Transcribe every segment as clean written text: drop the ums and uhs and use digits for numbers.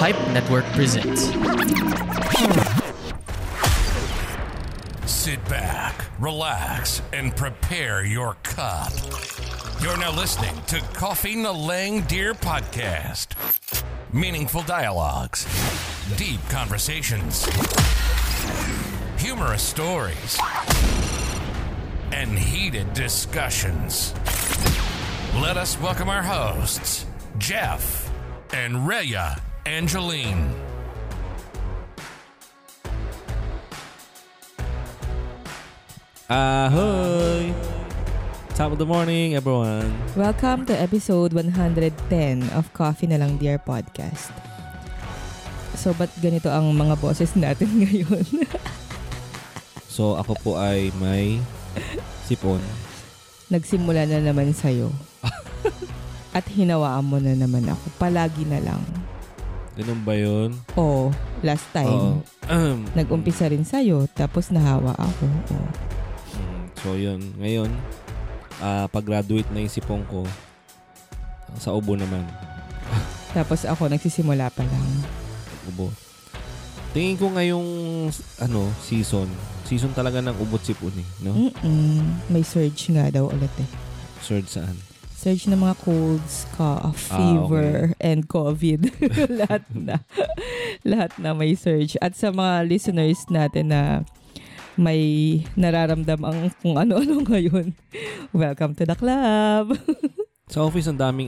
Pipe Network presents. Sit back, relax, and prepare your cup. You're now listening to Coffee na Lang Dear Podcast. Meaningful dialogues, deep conversations, humorous stories, and heated discussions. Let us welcome our hosts, Jeff and Rhea Angeline. Ahoy! Top of the morning, everyone. Welcome to episode 110 of Coffee na Lang Dear Podcast. So, ba't ganito ang mga boses natin ngayon? So, ako po ay may sipon. Nagsimula na naman sa'yo. At hinawaan mo na naman ako. Palagi na lang. Ganun ba yun? Oo, last time. Nag-umpisa rin sa'yo, tapos nahawa ako. Oo. So, yun. Ngayon, pag-graduate na yung sipon ko, sa ubo naman. Tapos ako, nagsisimula pa lang. Ubo. Tingin ko ngayong season talaga ng ubot sipon eh, no? May surge nga daw ulit eh. Surge saan? Surge ng mga colds, cough, fever, and COVID. Lahat na may surge. At sa mga listeners natin na may nararamdamang kung ano-ano ngayon, welcome to the club. Sa office ang daming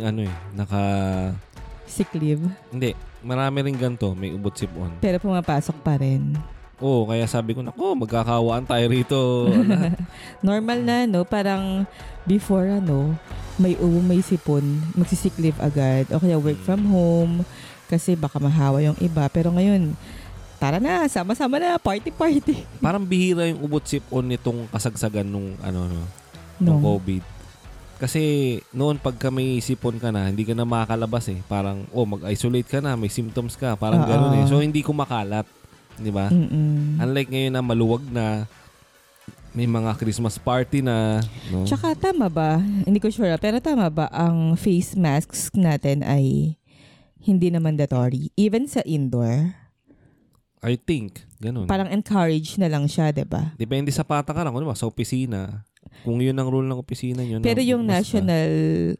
sick leave. Hindi, marami rin ganito, may ubot sipon. Pero pumapasok pa rin. Oo, kaya sabi ko, magkakawaan tayo rito. Normal na, no? Parang before, may ubo, may sipon, magsisick leave agad. O kaya work from home kasi baka mahawa yung iba. Pero ngayon, tara na, sama-sama na, party. Parang bihira yung ubot sipon nitong kasagsagan nung COVID. Kasi noon pagka may sipon ka na, hindi ka na makakalabas eh. Parang, mag-isolate ka na, may symptoms ka. Parang gano'n eh. So, hindi kumakalat. Di ba? Unlike ngayon na maluwag na, may mga Christmas party na. No? Tsaka tama ba? Hindi ko sure, pero tama ba ang face masks natin ay hindi na mandatory? Even sa indoor? I think, ganun. Parang encourage na lang siya, diba? Depende sa patakaran. Kung sa opisina, kung yun ang rule ng opisina yun. Pero yung national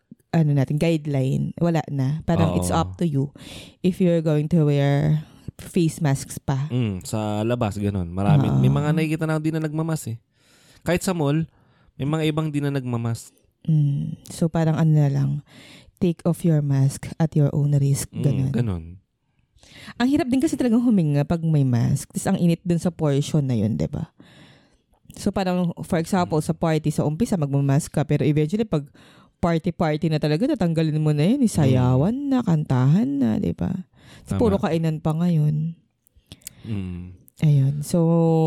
guideline, wala na. Parang it's up to you if you're going to wear face masks pa. Sa labas, ganun. Marami. May mga nakikita na di na nagmamas eh. Kahit sa mall, may mga ibang di na nagmamas. So parang na lang, take off your mask at your own risk. Ganun. Ganun. Ang hirap din kasi talagang huminga pag may mask. Tapos ang init dun sa portion na yun, diba? So parang, for example, sa party, sa umpisa, magmamask ka. Pero eventually, pag party na talaga, natanggalin mo na yun. Isayawan na, kantahan na, diba? So, puro kainan pa ngayon. Ayun. So,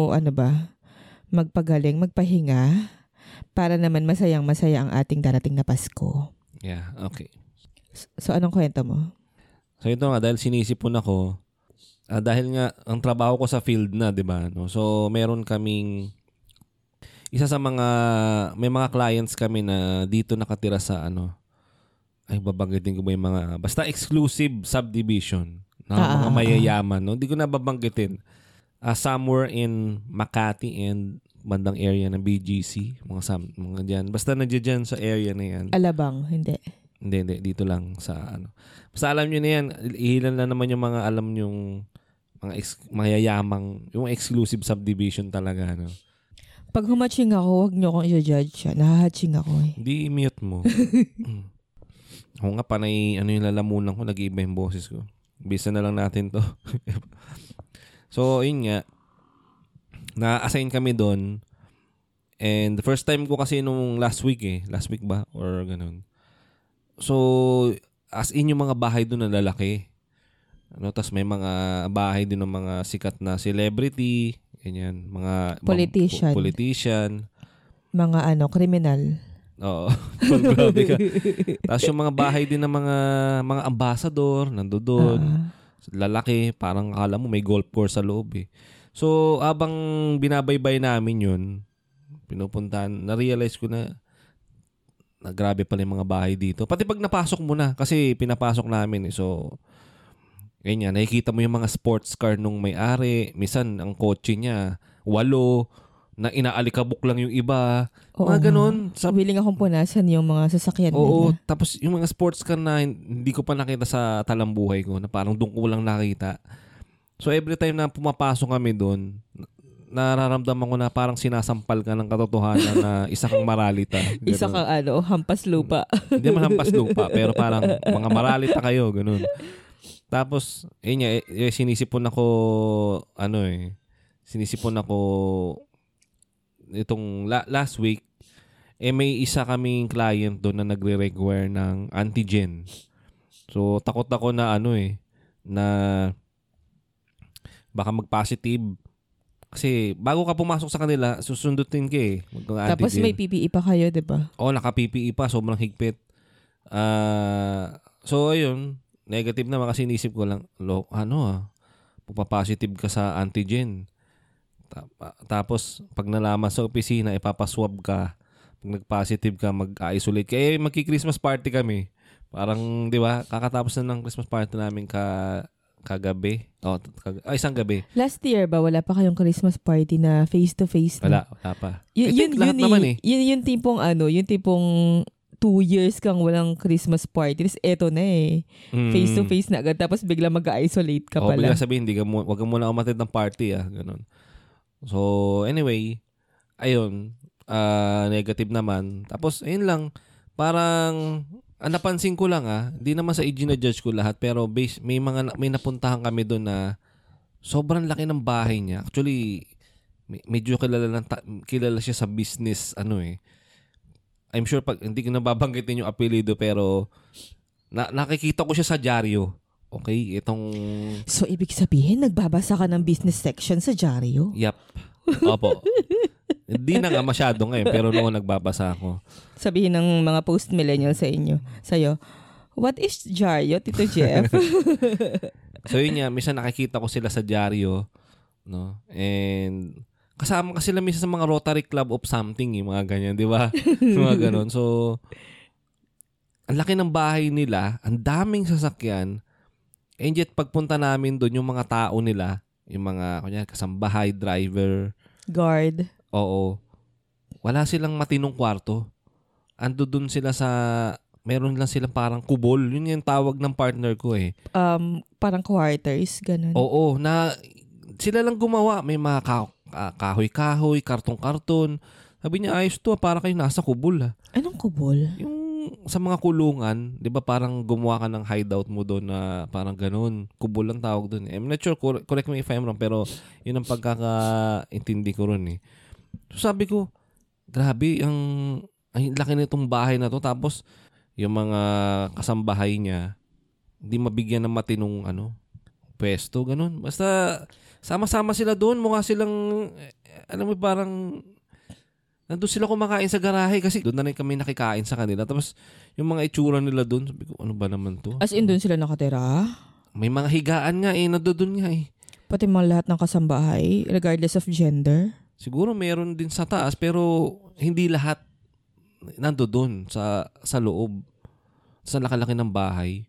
magpagaling, magpahinga para naman masayang-masaya ang ating darating na Pasko. Yeah, okay. So, anong kwento mo? So ito nga, dahil sinisipon ako, dahil nga ang trabaho ko sa field na, di ba? No? So meron kaming, isa sa may mga clients kami na dito nakatira sa babanggitin ko ba yung mga, basta exclusive subdivision na mga mayayaman. No? Hindi ko na babanggitin. Somewhere in Makati and bandang area ng BGC, mga dyan. Basta nandiyan sa area na yan. Alabang, hindi. Hindi. Dito lang sa Basta alam nyo na yan, ihilan na naman yung mga alam yung mga mayayamang, yung exclusive subdivision talaga. Pag humaching ako, huwag nyo akong i-judge siya. Nahahaching ako eh. Hindi, i-mute mo. Ako nga, panay, yung lalamunan ko, nag-iiba yung boses ko. Bisa na lang natin to. So, yun nga, na-assign kami doon. And the first time ko kasi nung last week ba? Or ganun. So, as in yung mga bahay doon na lalaki. Tapos may mga bahay din ng mga sikat na celebrity, ganyan, mga politician. Mga kriminal. Oo. Grabe ka. Tapos yung mga bahay din ng mga ambassador, nandoon. Lalaki, parang akala mo may golf course sa loob eh. So, abang binabaybay namin yun, pinupuntahan, na-realize ko na grabe pala yung mga bahay dito. Pati pag napasok mo na, kasi pinapasok namin eh. So, Ganyan, nakikita mo yung mga sports car nung may-ari. Minsan, ang kotse niya, 8, na inaalikabok lang yung iba. Oo Mga ganun. Willing akong punasan yung mga sasakyan Oo, nila. tapos yung mga sports car na hindi ko pa nakita sa talambuhay ko, na parang doon ko lang nakita. So every time na pumapasok kami doon, nararamdaman ko na parang sinasampal ka ng katotohanan na isa kang maralita. Ganun. Isa kang hampas lupa. Hindi man hampas lupa, pero parang mga maralita kayo, ganun. Tapos, yun nga, sinisipon ako, sinisipon ako itong last week, may isa kaming client doon na nagre-require ng antigen. So, takot ako na na baka mag-positive. Kasi bago ka pumasok sa kanila, susundutin ka mag-antigen. Tapos may PPE pa kayo, di ba? Oo, naka-PPE pa, sobrang higpit. So, ayun, negative naman kasi inisip ko lang, pupapositive ka sa antigen. Tapos, pag nalaman sa opisina, ipapaswab ka. Pag nag-positive ka, mag-isolate ka. Magki-Christmas party kami. Parang, di ba, kakatapos na ng Christmas party namin kagabi. Isang gabi. Last year ba, wala pa kayong Christmas party na face-to-face na? Wala pa. Yun naman Yung tipong 2 years kang walang Christmas party. Tapos eto na face-to-face na agad. Tapos bigla mag-isolate ka pala. Bigla sabihin, wag ka muna umatid ng party ganun. So, anyway, ayun, negative naman. Tapos, ayun lang, parang, napansin ko lang hindi naman sa i-judge ko lahat, pero may napuntahan kami doon na sobrang laki ng bahay niya. Actually, medyo kilala siya sa business, I'm sure hindi ko nababanggitin yung apelido, pero nakikita ko siya sa dyaryo. Okay, So, ibig sabihin, nagbabasa ka ng business section sa dyaryo? Yep. Opo. Hindi na nga masyado ngayon, pero noon nagbabasa ako. Sabihin ng mga post-millennial sa'yo, what is dyaryo, Tito Jeff? So yun nga, minsan nakikita ko sila sa dyaryo, no? And kasama ka sila minsan sa mga Rotary Club of something, mga ganyan, di ba? Mga ganon. So, ang laki ng bahay nila, ang daming sasakyan, and yet pagpunta namin doon, yung mga tao nila, yung mga kasambahay, driver, guard. Oo. Wala silang matinong kwarto. Ando doon sila meron lang silang parang kubol. Yun yung tawag ng partner ko Parang quarters, ganun. Oo, sila lang gumawa. May mga kahoy-kahoy, karton-karton. Sabi niya, ayos to, para kayo nasa kubol. Anong kubol? Yung sa mga kulungan, di ba parang gumawa ka ng hideout mo doon na parang ganun. Kubol lang tawag doon. I'm not sure, correct me if I'm wrong, pero yun ang pagkakaintindi ko ron So sabi ko, grabe, ang laki nitong bahay na to. Tapos, yung mga kasambahay niya, hindi mabigyan ng matinong pwesto, ganun. Basta, sama-sama sila doon. Mukha silang, parang, nandun sila kumakain sa garahe kasi doon na rin kami nakikain sa kanila. Tapos, yung mga itsura nila doon, sabi ko, ano ba naman to? As in, doon sila nakatira? May mga higaan nga nandoon nga Pati mga lahat ng kasambahay, regardless of gender? Siguro meron din sa taas, pero hindi lahat nandoon sa loob. Sa laki-laki ng bahay.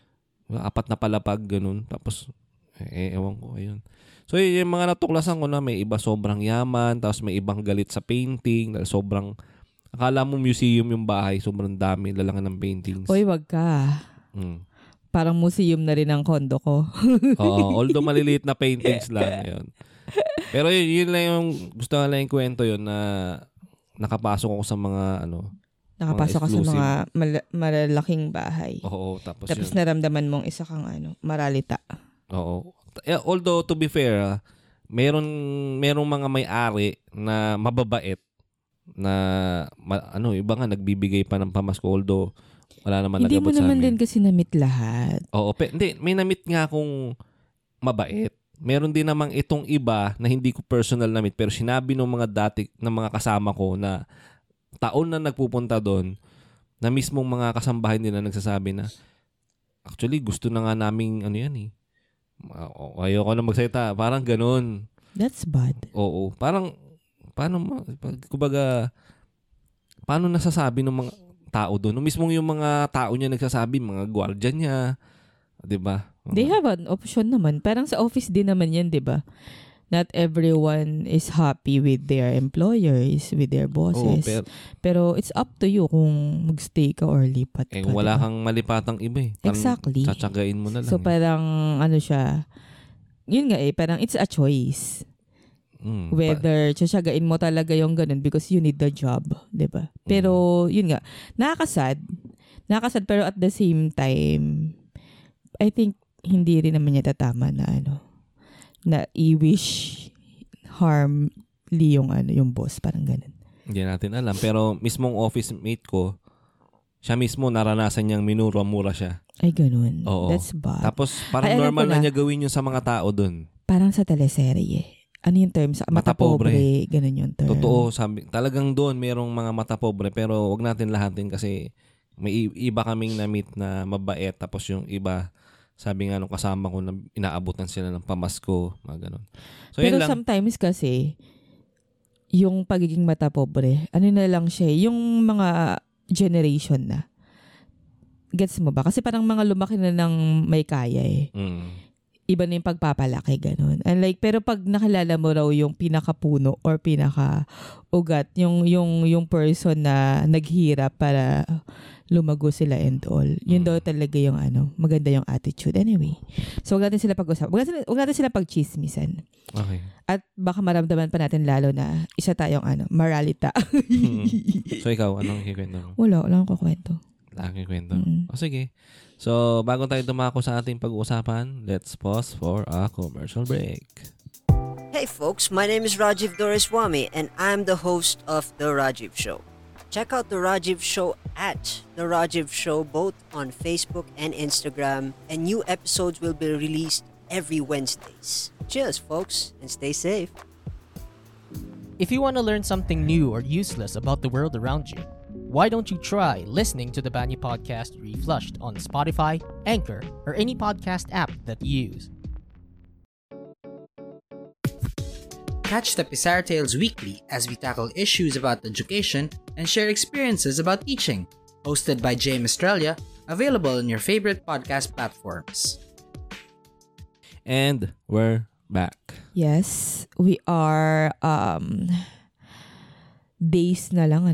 4 na palapag, ganun. Tapos, ewan ko, ayun. So, yung mga natuklasan ko na may iba sobrang yaman, tapos may ibang galit sa painting, dahil sobrang, akala mo museum yung bahay, sobrang dami, lalangan ng paintings. Oy, wag ka. Parang museum na rin ang kondo ko. Oo, although maliliit na paintings lang, yun. Pero yun lang yung, gusto nga lang yung kwento yun na nakapasok ako sa mga, nakapasok ka sa mga malalaking bahay. Oo, tapos naramdaman mong isa kang maralita. Oo. Although, to be fair, merong mga may-ari na mababait na, iba nga nagbibigay pa ng pamasko, although wala naman nagabot sa amin. Hindi mo naman din kasi namit lahat. Oo, hindi, may namit nga akong mabait. Meron din namang itong iba na hindi ko personal namit, pero sinabi ng mga mga kasama ko na taon na nagpupunta doon, na mismong mga kasambahay nila nagsasabi na, actually, gusto na nga naming ayoko na magsalita. Parang ganun. That's bad. Oo. Parang, paano nasasabi ng mga tao doon? Mismong yung mga tao niya nagsasabi, mga gwardiya niya, di ba? They have an option naman. Parang sa office din naman yan, di ba? Not everyone is happy with their employers, with their bosses. Pero it's up to you kung magstay ka or lipat ka. Wala kang malipatang iba eh. Exactly. Tsatsagain mo na lang. So parang siya, yun nga parang it's a choice. Whether tsatsagain mo talaga yung ganun because you need the job, di ba? Pero yun nga, nakakasad pero at the same time, I think hindi rin naman niya tatama na na i-wish harmly yung boss, parang ganun. Hindi natin alam. Pero mismong office mate ko, siya mismo naranasan niyang minura-mura siya. Ay, ganun. Oo. That's bad. Tapos parang normal na niya gawin yun sa mga tao dun. Parang sa teleserye. Ano yung term? Mata pobre. Ganun yung term. Totoo. Talagang doon mayroong mga mata pobre pero wag natin lahatin kasi may iba kaming na-meet na mabait tapos yung iba sabi nga nung kasama ko na inaabutan sila ng pamasko, mga ganun. So, pero yun lang. sometimes kasi yung pagiging mata pobre, na lang siya, yung mga generation na. Gets mo ba? Kasi parang mga lumaki na ng may kaya eh. Iba na yung pagpapalaki, ganun. And pero pag nakilala mo raw yung pinakapuno or pinaka-ugat, yung person na naghirap para lumago sila and all. Yun daw talaga yung maganda yung attitude. Anyway. So, huwag natin sila pag-usap. Huwag natin sila pag-chismisan. Okay. At baka maramdaman pa natin lalo na isa tayong maralita. So, ikaw, anong kikwento mo? Wala akong kukwento. Laki kwento. O sige. So, bago tayo dumako sa ating pag-uusapan, let's pause for a commercial break. Hey folks, my name is Rajiv Doreswamy and I'm the host of The Rajiv Show. Check out The Rajiv Show at The Rajiv Show both on Facebook and Instagram, and new episodes will be released every Wednesdays. Cheers folks, and stay safe. If you want to learn something new or useless about the world around you, why don't you try listening to the Banyu Podcast Reflushed on Spotify, Anchor, or any podcast app that you use. Catch the Pizarra Tales weekly as we tackle issues about education and share experiences about teaching. Hosted by James Australia, available on your favorite podcast platforms. And we're back. Yes, we are days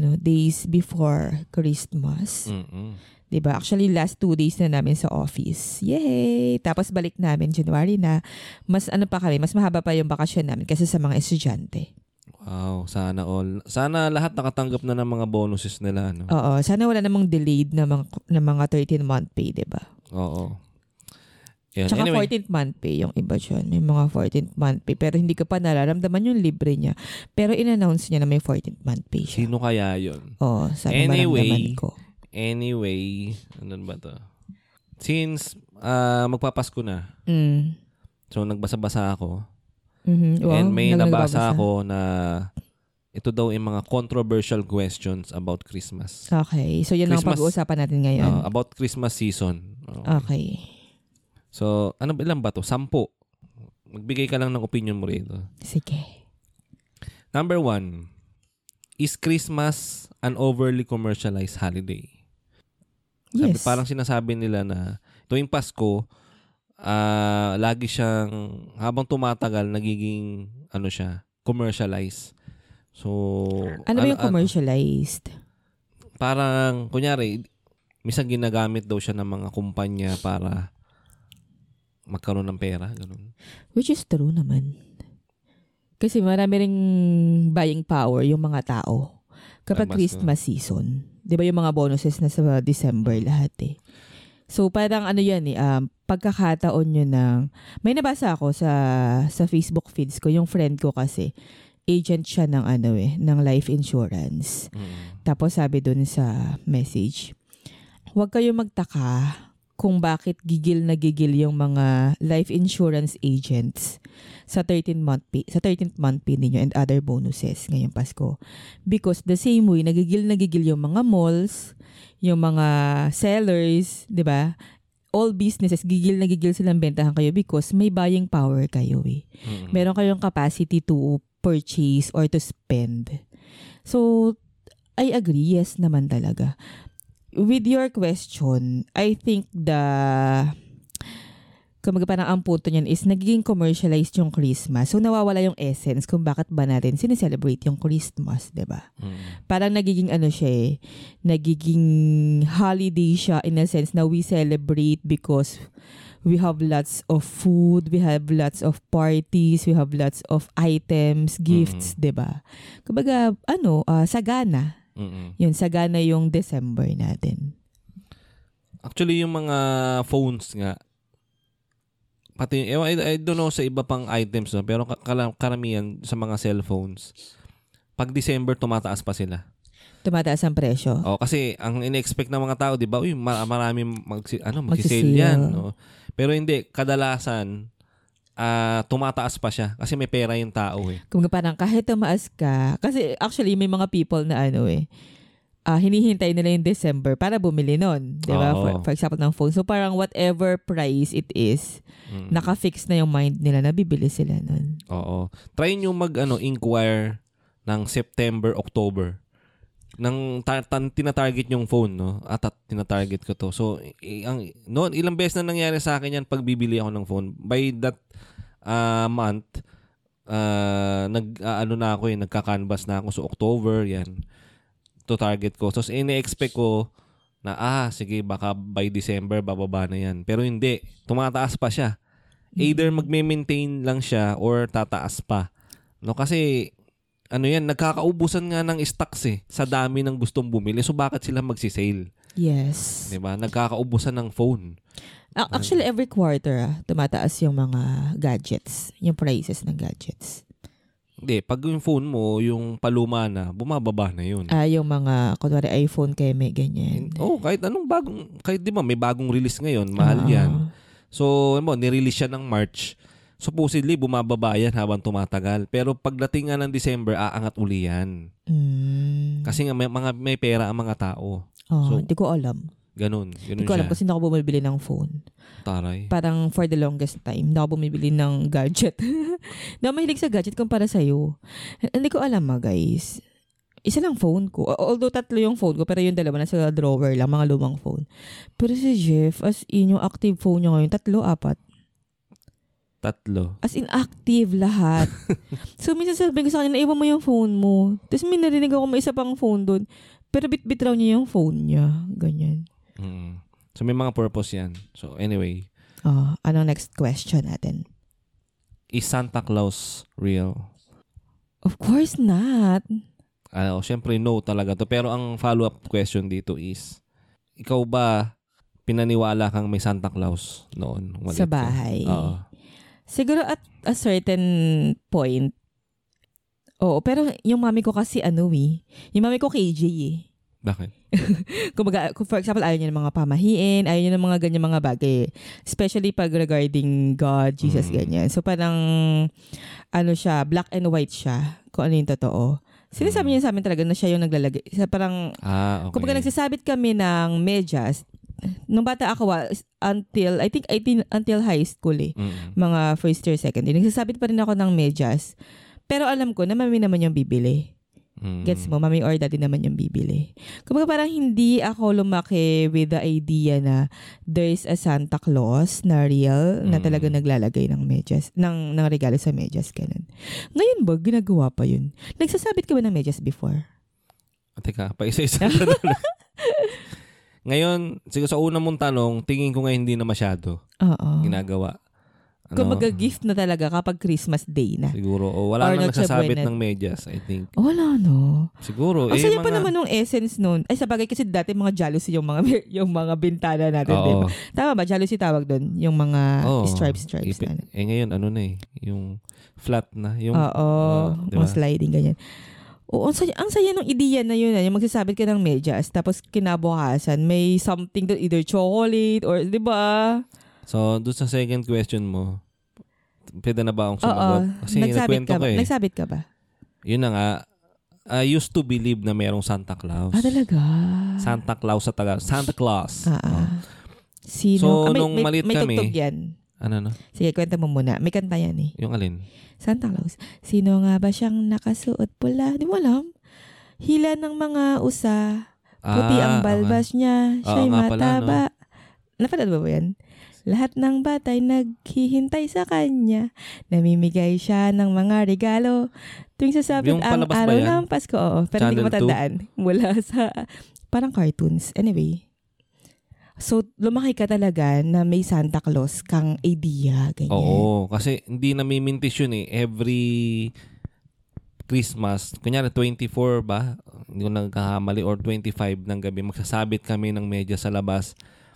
before Christmas. Diba? Actually, last 2 days na namin sa office. Yay! Tapos balik namin January na. Mas mahaba pa yung bakasyon namin kasi sa mga estudyante. Wow, sana all. Sana lahat nakatanggap na ng mga bonuses nila, no? Oo, sana wala namang delayed na mga 13-month pay, diba? Oo. Yan. Tsaka Anyway. 14th month pay yung iba dyan. May mga 14th month pay. Pero hindi ka pa nararamdaman yung libre niya. Pero in-announce niya na may 14th month pay siya. Sino kaya yun? Oo, sana maramdaman ko. Anyway, ano ba to? Since magpapasko na, so nagbasa-basa ako. Wow, and may nabasa ako na ito daw yung mga controversial questions about Christmas. Okay. So, yun ang pag-uusapan natin ngayon. About Christmas season. Okay. So, ilan ba to? 10. Magbigay ka lang ng opinion mo rito. Sige. Number 1. Is Christmas an overly commercialized holiday? Yes. Parang sinasabi nila na tuwing Pasko, lagi siyang, habang tumatagal, nagiging, commercialized. So, ano ba yung commercialized? Parang, kunyari, minsan ginagamit daw siya ng mga kumpanya para magkaroon ng pera. Ganun. Which is true naman. Kasi marami ring buying power yung mga tao kapag Christmas season. Di ba yung mga bonuses na sa December lahat eh. So parang pagkakataon nyo ng, may nabasa ako sa Facebook feeds ko, yung friend ko kasi, agent siya ng ng life insurance. Tapos sabi dun sa message, huwag kayo magtaka kung bakit gigil na gigil yung mga life insurance agents sa 13th month pay ninyo and other bonuses ngayong Pasko. Because the same way, nagigil yung mga malls, yung mga sellers, di ba? All businesses, gigil na gigil silang bentahan kayo because may buying power kayo eh. Meron kayong capacity to purchase or to spend. So, I agree, yes naman talaga. With your question, I think Kumbaga parang ang punto niyan is nagiging commercialized yung Christmas. So nawawala yung essence kung bakit ba natin sineselebrate yung Christmas, 'di ba? Parang nagiging siya nagiging holiday siya in a sense na we celebrate because we have lots of food, we have lots of parties, we have lots of items, gifts, 'di ba? Kumbaga sagana. Yun, sagana yung December natin. Actually, yung mga phones nga, pati, I don't know sa iba pang items, no? Pero karamihan sa mga cellphones, pag December, tumataas pa sila. Tumataas ang presyo. Kasi ang in-expect ng mga tao, di ba, maraming magsisale yan. No? Pero hindi, kadalasan, tumataas pa siya kasi may pera yung tao eh. Kung parang kahit tumaas ka, kasi actually may mga people na hinihintay nila yung December para bumili nun. Di ba? For example ng phone. So parang whatever price it is, naka-fix na yung mind nila na bibili sila nun. Oo. Try nyo inquire ng September, October. Nang tinatarget yung phone, no? At tinatarget ko to. So, ilang beses na nangyari sa akin yan pag bibili ako ng phone. By that month, nagka-canvas na ako. So, October, yan. To target ko. So, ine-expect ko na, sige, baka by December, bababa na yan. Pero hindi. Tumataas pa siya. Either magme-maintain lang siya or tataas pa. No? Kasi, nagkakaubusan nga ng stocks sa dami ng gustong bumili. So, bakit sila magsisale? Yes. Diba? Nagkakaubusan ng phone. Actually, every quarter, tumataas yung mga gadgets. Yung prices ng gadgets. Hindi. Pag yung phone mo, yung paluma na, bumababa na yun. Yung mga, kunwari iPhone kayo may ganyan. Kahit kahit di ba, may bagong release ngayon, mahal yan. So, nirelease siya ng March. Supposedly, bumababa yan habang tumatagal. Pero pagdating nga ng December, aangat uli yan. Kasi nga may pera ang mga tao. So, hindi ko alam. Ganun hindi ko alam kasi hindi ako bumibili ng phone. Taray. Parang for the longest time, hindi ako bumibili ng gadget. Hindi ako mahilig sa gadget kumpara sa'yo. Hindi ko alam guys. Isa lang phone ko. Although 3 yung phone ko, pero yung 2 nasa drawer lang, mga lumang phone. Pero si Jeff, as in yung active phone niya ngayon, 3, 4. 3. As in active lahat. So minsan sabihin ko sa kanya, naiwan mo yung phone mo. Tapos may narinig ako may isa pang phone doon. Pero bit-bit raw niya yung phone niya. Ganyan. So may mga purpose yan. So anyway. Anong next question natin? Is Santa Claus real? Of course not. Siyempre no talaga to. Pero ang follow-up question dito is, ikaw ba pinaniwala kang may Santa Claus noon? Sa bahay? Siguro at a certain point. Pero yung mami ko kasi yung mami ko KJ Bakit? Kumbaga, for example, ayaw niya ng mga pamahiin, ayaw niya ng mga ganyan mga bagay. Especially pag regarding God, Jesus, ganyan. So parang, siya, black and white siya, kung ano yung totoo. Sinasabi niya sa amin talaga na siya yung naglalagay. Parang, okay. Kumbaga nagsasabit kami ng medyas. Nung bata ako, until high school mga first year, second year, nagsasabit pa rin ako ng medyas. Pero alam ko na mami naman yung bibili. Gets mo? Mami or daddy naman yung bibili. Kumbaga parang hindi ako lumaki with the idea na there's a Santa Claus na real na talaga naglalagay ng medyas, ng regalo sa medyas, ganun. Ngayon ba, ginagawa pa yun? Nagsasabit ka ba ng medyas before? Teka, pa-isa-isa. Ngayon, siguro sa unang mong tanong, tingin ko ngayon hindi na masyado ginagawa. Kung mag-gift na talaga kapag Christmas Day na. Siguro. Wala na nagsasabit ng medyas, I think. Wala, no? Siguro. Ang saya pa naman nung essence nun. Ay, sa bagay kasi dati mga jealousy yung mga bintana natin. Diba? Tama ba? Jealousy tawag dun? Yung mga stripes na. Ngayon, yung flat na. Yung, diba? Yung sliding, ganyan. Ang saya nung ideya na yun. Yung magsasabit ka ng medyas, tapos kinabukasan, may something that either chocolate or, diba? So, doon sa second question mo, pwede na ba akong sumagot? Kasi nagkwento ko Nagsabit ka ba? Yun na nga. I used to believe na merong Santa Claus. Talaga? Santa Claus sa Tagalog. Santa Claus. Sino? So, nung malit may kami. May tugtog yan. Ano? Sige, kwenta mo muna. May kanta yan eh. Yung alin? Santa Claus. Sino nga ba siyang nakasuot pula? Di mo alam? Hila ng mga usa. Puti ang balbas niya. Siya'y mataba. Napanood ba yan? Lahat ng batay naghihintay sa kanya. Namimigay siya ng mga regalo. Tuwing sasapit Yung ang palabas ba araw yan? ng Pasko. Oo, pero hindi ko Channel 2? matandaan. Mula sa parang cartoons. Anyway. So, lumaki ka talaga na may Santa Claus kang idea. Ganyan. Oo, kasi hindi namimintis yun eh. Every Christmas, kunyari 24 ba? Hindi ko nagkakamali, or 25 ng gabi, magsasabit kami ng medyas sa labas.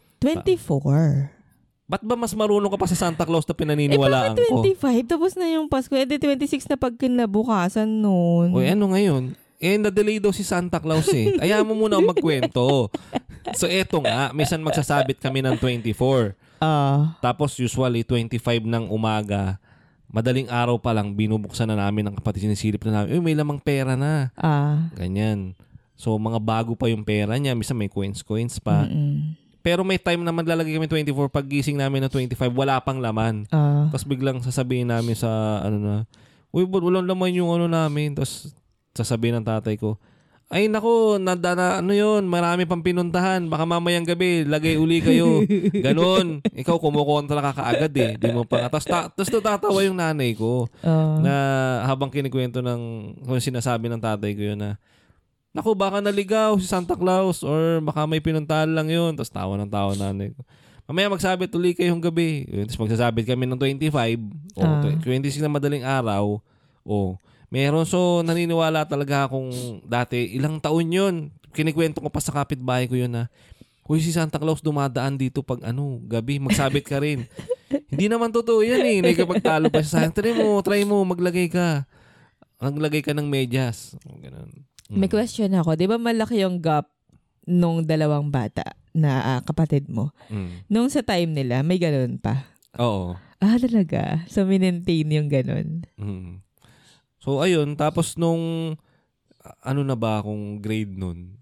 24. Ba't ba mas marunong ka pa sa Santa Claus na pinaniniwalaan bakit ko? 25? Tapos na yung Pasko. 26 na pag kinabukasan noon. O ano ngayon? Na-delay daw si Santa Claus eh. Ayaw mo muna ako magkwento. So eto nga, minsan magsasabit kami ng 24. Tapos usually 25 ng umaga, madaling araw pa lang, binubuksan na namin ng kapatid, sinisilip na namin, may lamang pera na. Ganyan. So mga bago pa yung pera niya, minsan may coins pa. Pero may time na maglalagay kami 24, pag gising namin ng 25, wala pang laman. Tapos biglang sasabihin namin sa uy, walang laman yung namin. Tapos sasabihin ng tatay ko, ay nako, marami pang pinuntahan. Baka mamayang gabi, lagay uli kayo. Ganon. Ikaw kumukontra ka kaagad eh. Di mo pa. Tapos natatawa yung nanay ko na habang kinikwento kung sinasabi ng tatay ko yun na, naku, baka naligaw si Santa Claus or baka may pinuntahan lang yun. Tapos tawa ng tawa nanay ko. Mamaya magsabit uli kayong gabi. Tapos magsasabit kami ng 25. 26 na madaling araw. Meron. So, naniniwala talaga akong dati, ilang taon yun. Kinikwento ko pa sa kapitbahay ko yun na, uy, si Santa Claus dumadaan dito pag gabi, magsabit ka rin. Hindi naman totoo yan eh. Nagkapagtalo pa siya sa akin. Try mo, maglagay ka. Maglagay ka ng medyas. Ganun. May question ako. Di ba malaki yung gap nung dalawang bata na kapatid mo? Nung sa time nila, may ganun pa? Oo. Talaga? So, minentain yung ganun? So, ayun. Tapos nung, na ba akong grade nun?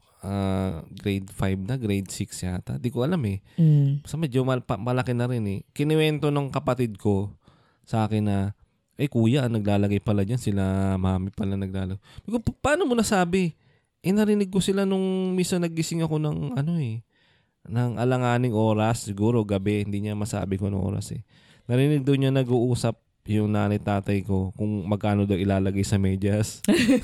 Grade 5 na, grade 6 yata. Di ko alam eh. Basta medyo malaki na rin eh. Kiniwento ng kapatid ko sa akin na, kuya, naglalagay pala dyan. Sila mami pala naglalagay. Paano mo nasabi? Narinig ko sila nung misa nagising ako ng ng alanganing oras. Siguro gabi. Hindi niya masabi ko anong oras eh. Narinig doon niya nag-uusap yung nanay tatay ko kung magkano daw ilalagay sa medyas.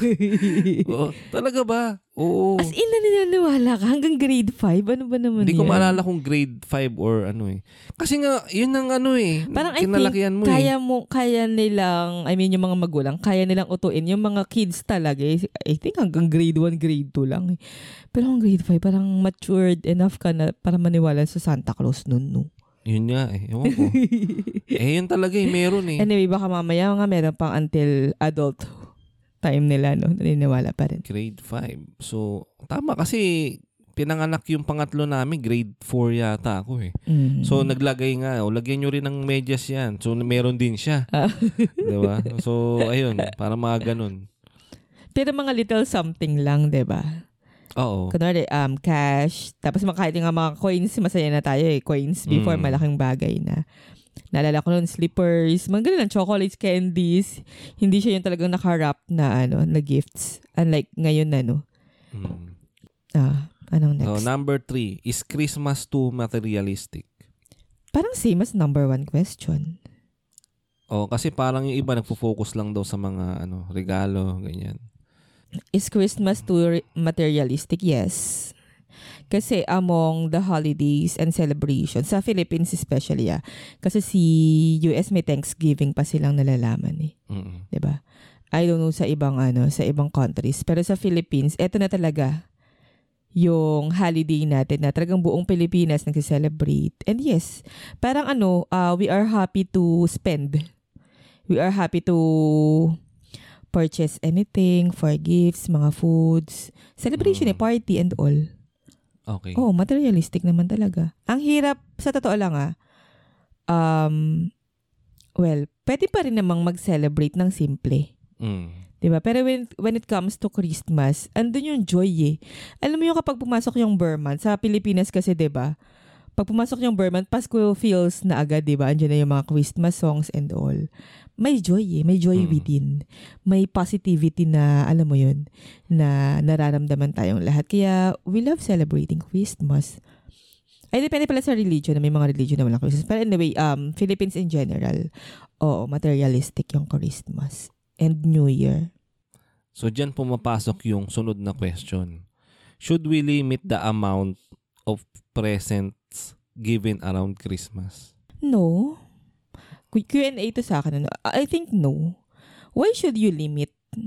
Talaga ba? Oo. As in, naniniwala ka hanggang grade 5? Ano ba naman Hindi ko yan? maalala kung grade 5 or Kasi nga, yun ang parang kinalakihan mo kaya nilang, yung mga magulang, kaya nilang utuin. Yung mga kids talaga, I think hanggang grade 1, grade 2 lang. Pero hanggang grade 5, parang matured enough ka na para maniwala sa Santa Claus nun, no? Yun nga eh. Ewan ko. Yun talaga eh. Meron eh. Anyway, baka mamaya nga meron pang until adult time nila, no? Naniniwala pa rin. Grade 5. So, tama kasi pinanganak yung pangatlo namin, grade 4 yata ako eh. So, naglagay nga. Lagyan nyo rin ng medyas yan. So, meron din siya. Diba? So, ayun. Para mga ganun. Pero mga little something lang, diba? Oo. Kunwari, cash. Tapos kahit nga mga coins, masaya na tayo eh. Coins before, malaking bagay na. Naalala ko noon, slippers, mga ganun lang, chocolates, candies. Hindi siya yung talagang naka-wrap na, na gifts. Unlike ngayon na, anong next? So, number 3, is Christmas too materialistic? Parang same as number 1 question. Kasi parang yung iba nagpo-focus lang daw sa mga, regalo, ganyan. Is Christmas too materialistic? Yes. Kasi among the holidays and celebrations, sa Philippines especially, kasi si US may Thanksgiving pa silang nalalaman eh. Diba? I don't know sa ibang countries. Pero sa Philippines, eto na talaga yung holiday natin na talagang buong Pilipinas nagse-celebrate. And yes, parang we are happy to spend. We are happy to purchase anything for gifts, mga foods, celebration, party and all. Okay. Materialistic naman talaga. Ang hirap, sa totoo lang pwede pa rin namang mag-celebrate ng simple. Diba? Pero when it comes to Christmas, andun yung joy eh. Alam mo yung kapag pumasok yung Burman, sa Pilipinas kasi diba, pag pumasok yung Burman, Pasko feels na agad, diba? Andiyan na yung mga Christmas songs and all. May joy eh. May joy within. May positivity na, alam mo yun, na nararamdaman tayong lahat. Kaya, we love celebrating Christmas. Ay, depende pala sa religion. May mga religion na walang Christmas. Pero anyway, Philippines in general, materialistic yung Christmas. And New Year. So, dyan pumapasok yung sunod na question. Should we limit the amount of presents given around Christmas? No. Q&A to sa akin. I think no. Why should you limit?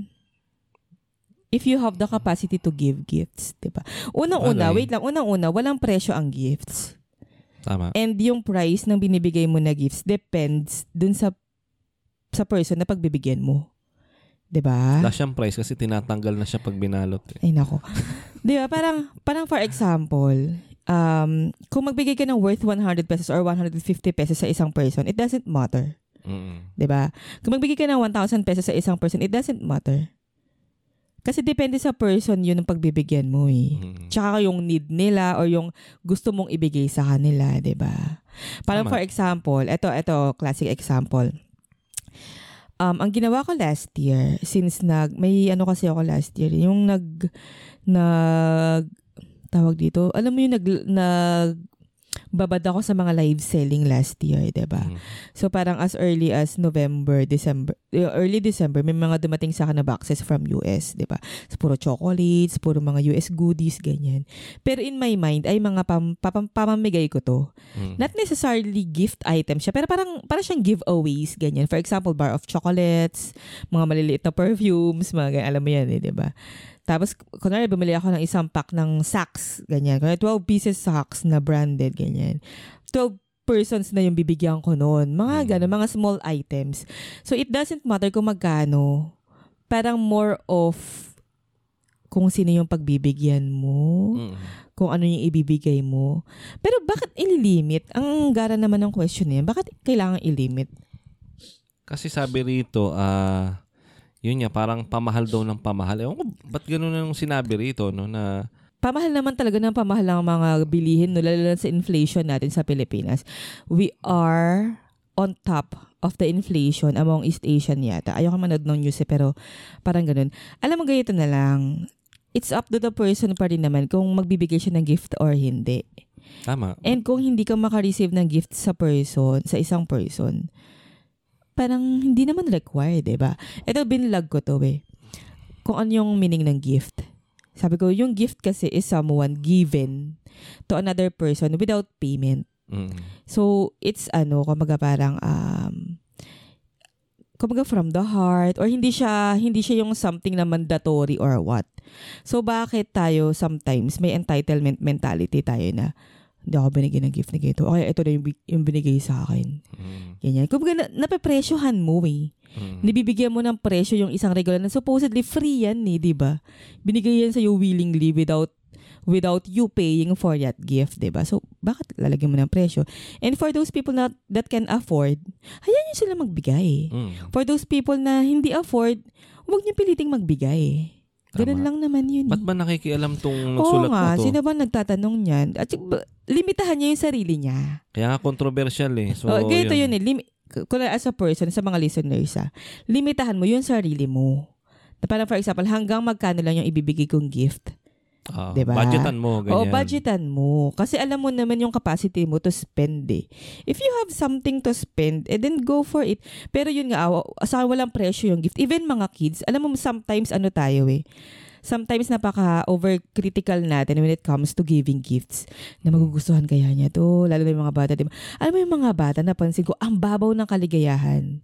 If you have the capacity to give gifts, diba? Unang-una, walang presyo ang gifts. Tama. And yung price ng binibigay mo na gifts depends dun sa person na pagbibigyan mo. Diba? Wala siyang price kasi tinatanggal na siya pag binalot. Ay, nako. Diba? Parang for example, kung magbigay ka ng worth 100 pesos or 150 pesos sa isang person, it doesn't matter. Diba? Kung magbigay ka ng 1,000 pesos sa isang person, it doesn't matter. Kasi depende sa person yun ang pagbibigyan mo eh. Tsaka yung need nila or yung gusto mong ibigay sa kanila, diba? Parang for example, ito, classic example. Ang ginawa ko last year, since may ano kasi ako last year, yung tawag dito, alam mo yung babad ako sa mga live selling last year, diba? So parang as early as early December, may mga dumating sa akin na boxes from US, diba? So puro chocolates, puro mga US goodies, ganyan. Pero in my mind, ay mga pamamigay ko to. Not necessarily gift item siya, pero parang siyang giveaways, ganyan. For example, bar of chocolates, mga maliliit na perfumes, mga ganyan, alam mo yan, diba? Tapos, kunwari, bumili ako ng isang pack ng socks, ganyan. Kunwari, 12 pieces socks na branded, ganyan. 12 persons na yung bibigyan ko noon. Mga gano'n, mga small items. So, it doesn't matter kung magkano. Parang more of kung sino yung pagbibigyan mo, kung ano yung ibibigay mo. Pero bakit ililimit? Ang gara naman ng question niya, bakit kailangan ilimit? Kasi sabi rito, yun nga, parang pamahal daw ng pamahal. Ewan ko, ba't gano'n yung sinabi rito, no, na... Pamahal naman talaga ng pamahal ng mga bilihin, no, lalo sa inflation natin sa Pilipinas. We are on top of the inflation among East Asian yata. Ayoko manood ng news pero parang gano'n. Alam mo, ganito na lang. It's up to the person pa rin naman kung magbibigay siya ng gift or hindi. Tama. And kung hindi ka makareceive ng gift sa isang person, parang hindi naman required, diba? Ito, binlog ko to kung ano yung meaning ng gift. Sabi ko, yung gift kasi is someone given to another person without payment. So, it's kumbaga parang, kumbaga from the heart, or hindi siya yung something na mandatory or what. So, bakit tayo sometimes may entitlement mentality tayo na, hindi ako binigyan ng gift na gito. Okay, ito na yung binigay sa akin. Ganyan. Kumbaga, napepresyohan mo Nibibigyan mo ng presyo yung isang regular na supposedly free yan diba? Binigay yan sa'yo willingly without you paying for that gift, diba? So, bakit lalagyan mo ng presyo? And for those people that can afford, hayaan nyo sila magbigay. For those people na hindi afford, huwag nyo piliting magbigay. Ganun lang naman yun. Ba't ba nakikialam tong nagsulat mo to? Sino ba nagtatanong niyan? At limitahan niya yung sarili niya. Kaya nga controversial So, ganito yun kung as a person, sa mga listeners, limitahan mo yung sarili mo. Na parang for example, hanggang magkano lang yung ibibigay kong gift. Diba? Budgetan mo, ganyan. Budgetan mo. Kasi alam mo naman yung capacity mo to spend If you have something to spend, then go for it. Pero yun nga, sa walang presyo yung gift. Even mga kids, alam mo sometimes tayo sometimes napaka-overcritical natin when it comes to giving gifts. Na magugustuhan kaya niya to, lalo na yung mga bata. Diba? Alam mo yung mga bata, napansin ko, ang babaw ng kaligayahan.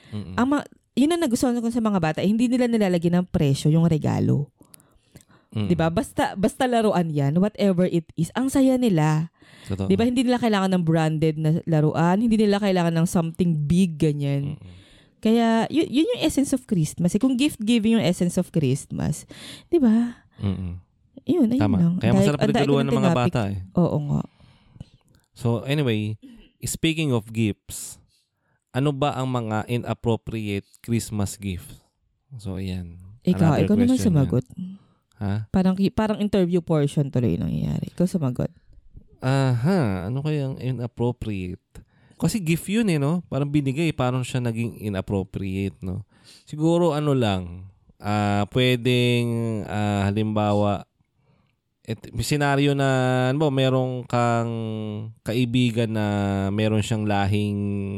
Yun ang nagustuhan ko sa mga bata, hindi nila nilalagyan ng presyo yung regalo. Diba? Basta laruan yan, whatever it is, ang saya nila. Totoo. Diba? Hindi nila kailangan ng branded na laruan, hindi nila kailangan ng something big, ganyan. Kaya, yun yung essence of Christmas. Kung gift-giving yung essence of Christmas, di ba? Yun, ayun lang. Kaya masarap regaluhan ng mga bata Oo nga. So, anyway, speaking of gifts, ano ba ang mga inappropriate Christmas gifts? So, ayan. Ikaw naman sumagot. Ha? Parang interview portion tuloy nangyayari. Ikaw sumagot. Ano kayang inappropriate? Kasi gift yun no? Parang binigay, parang siya naging inappropriate, no? Siguro lang, pwedeng, halimbawa, may senaryo na ano, merong kang kaibigan na meron siyang lahing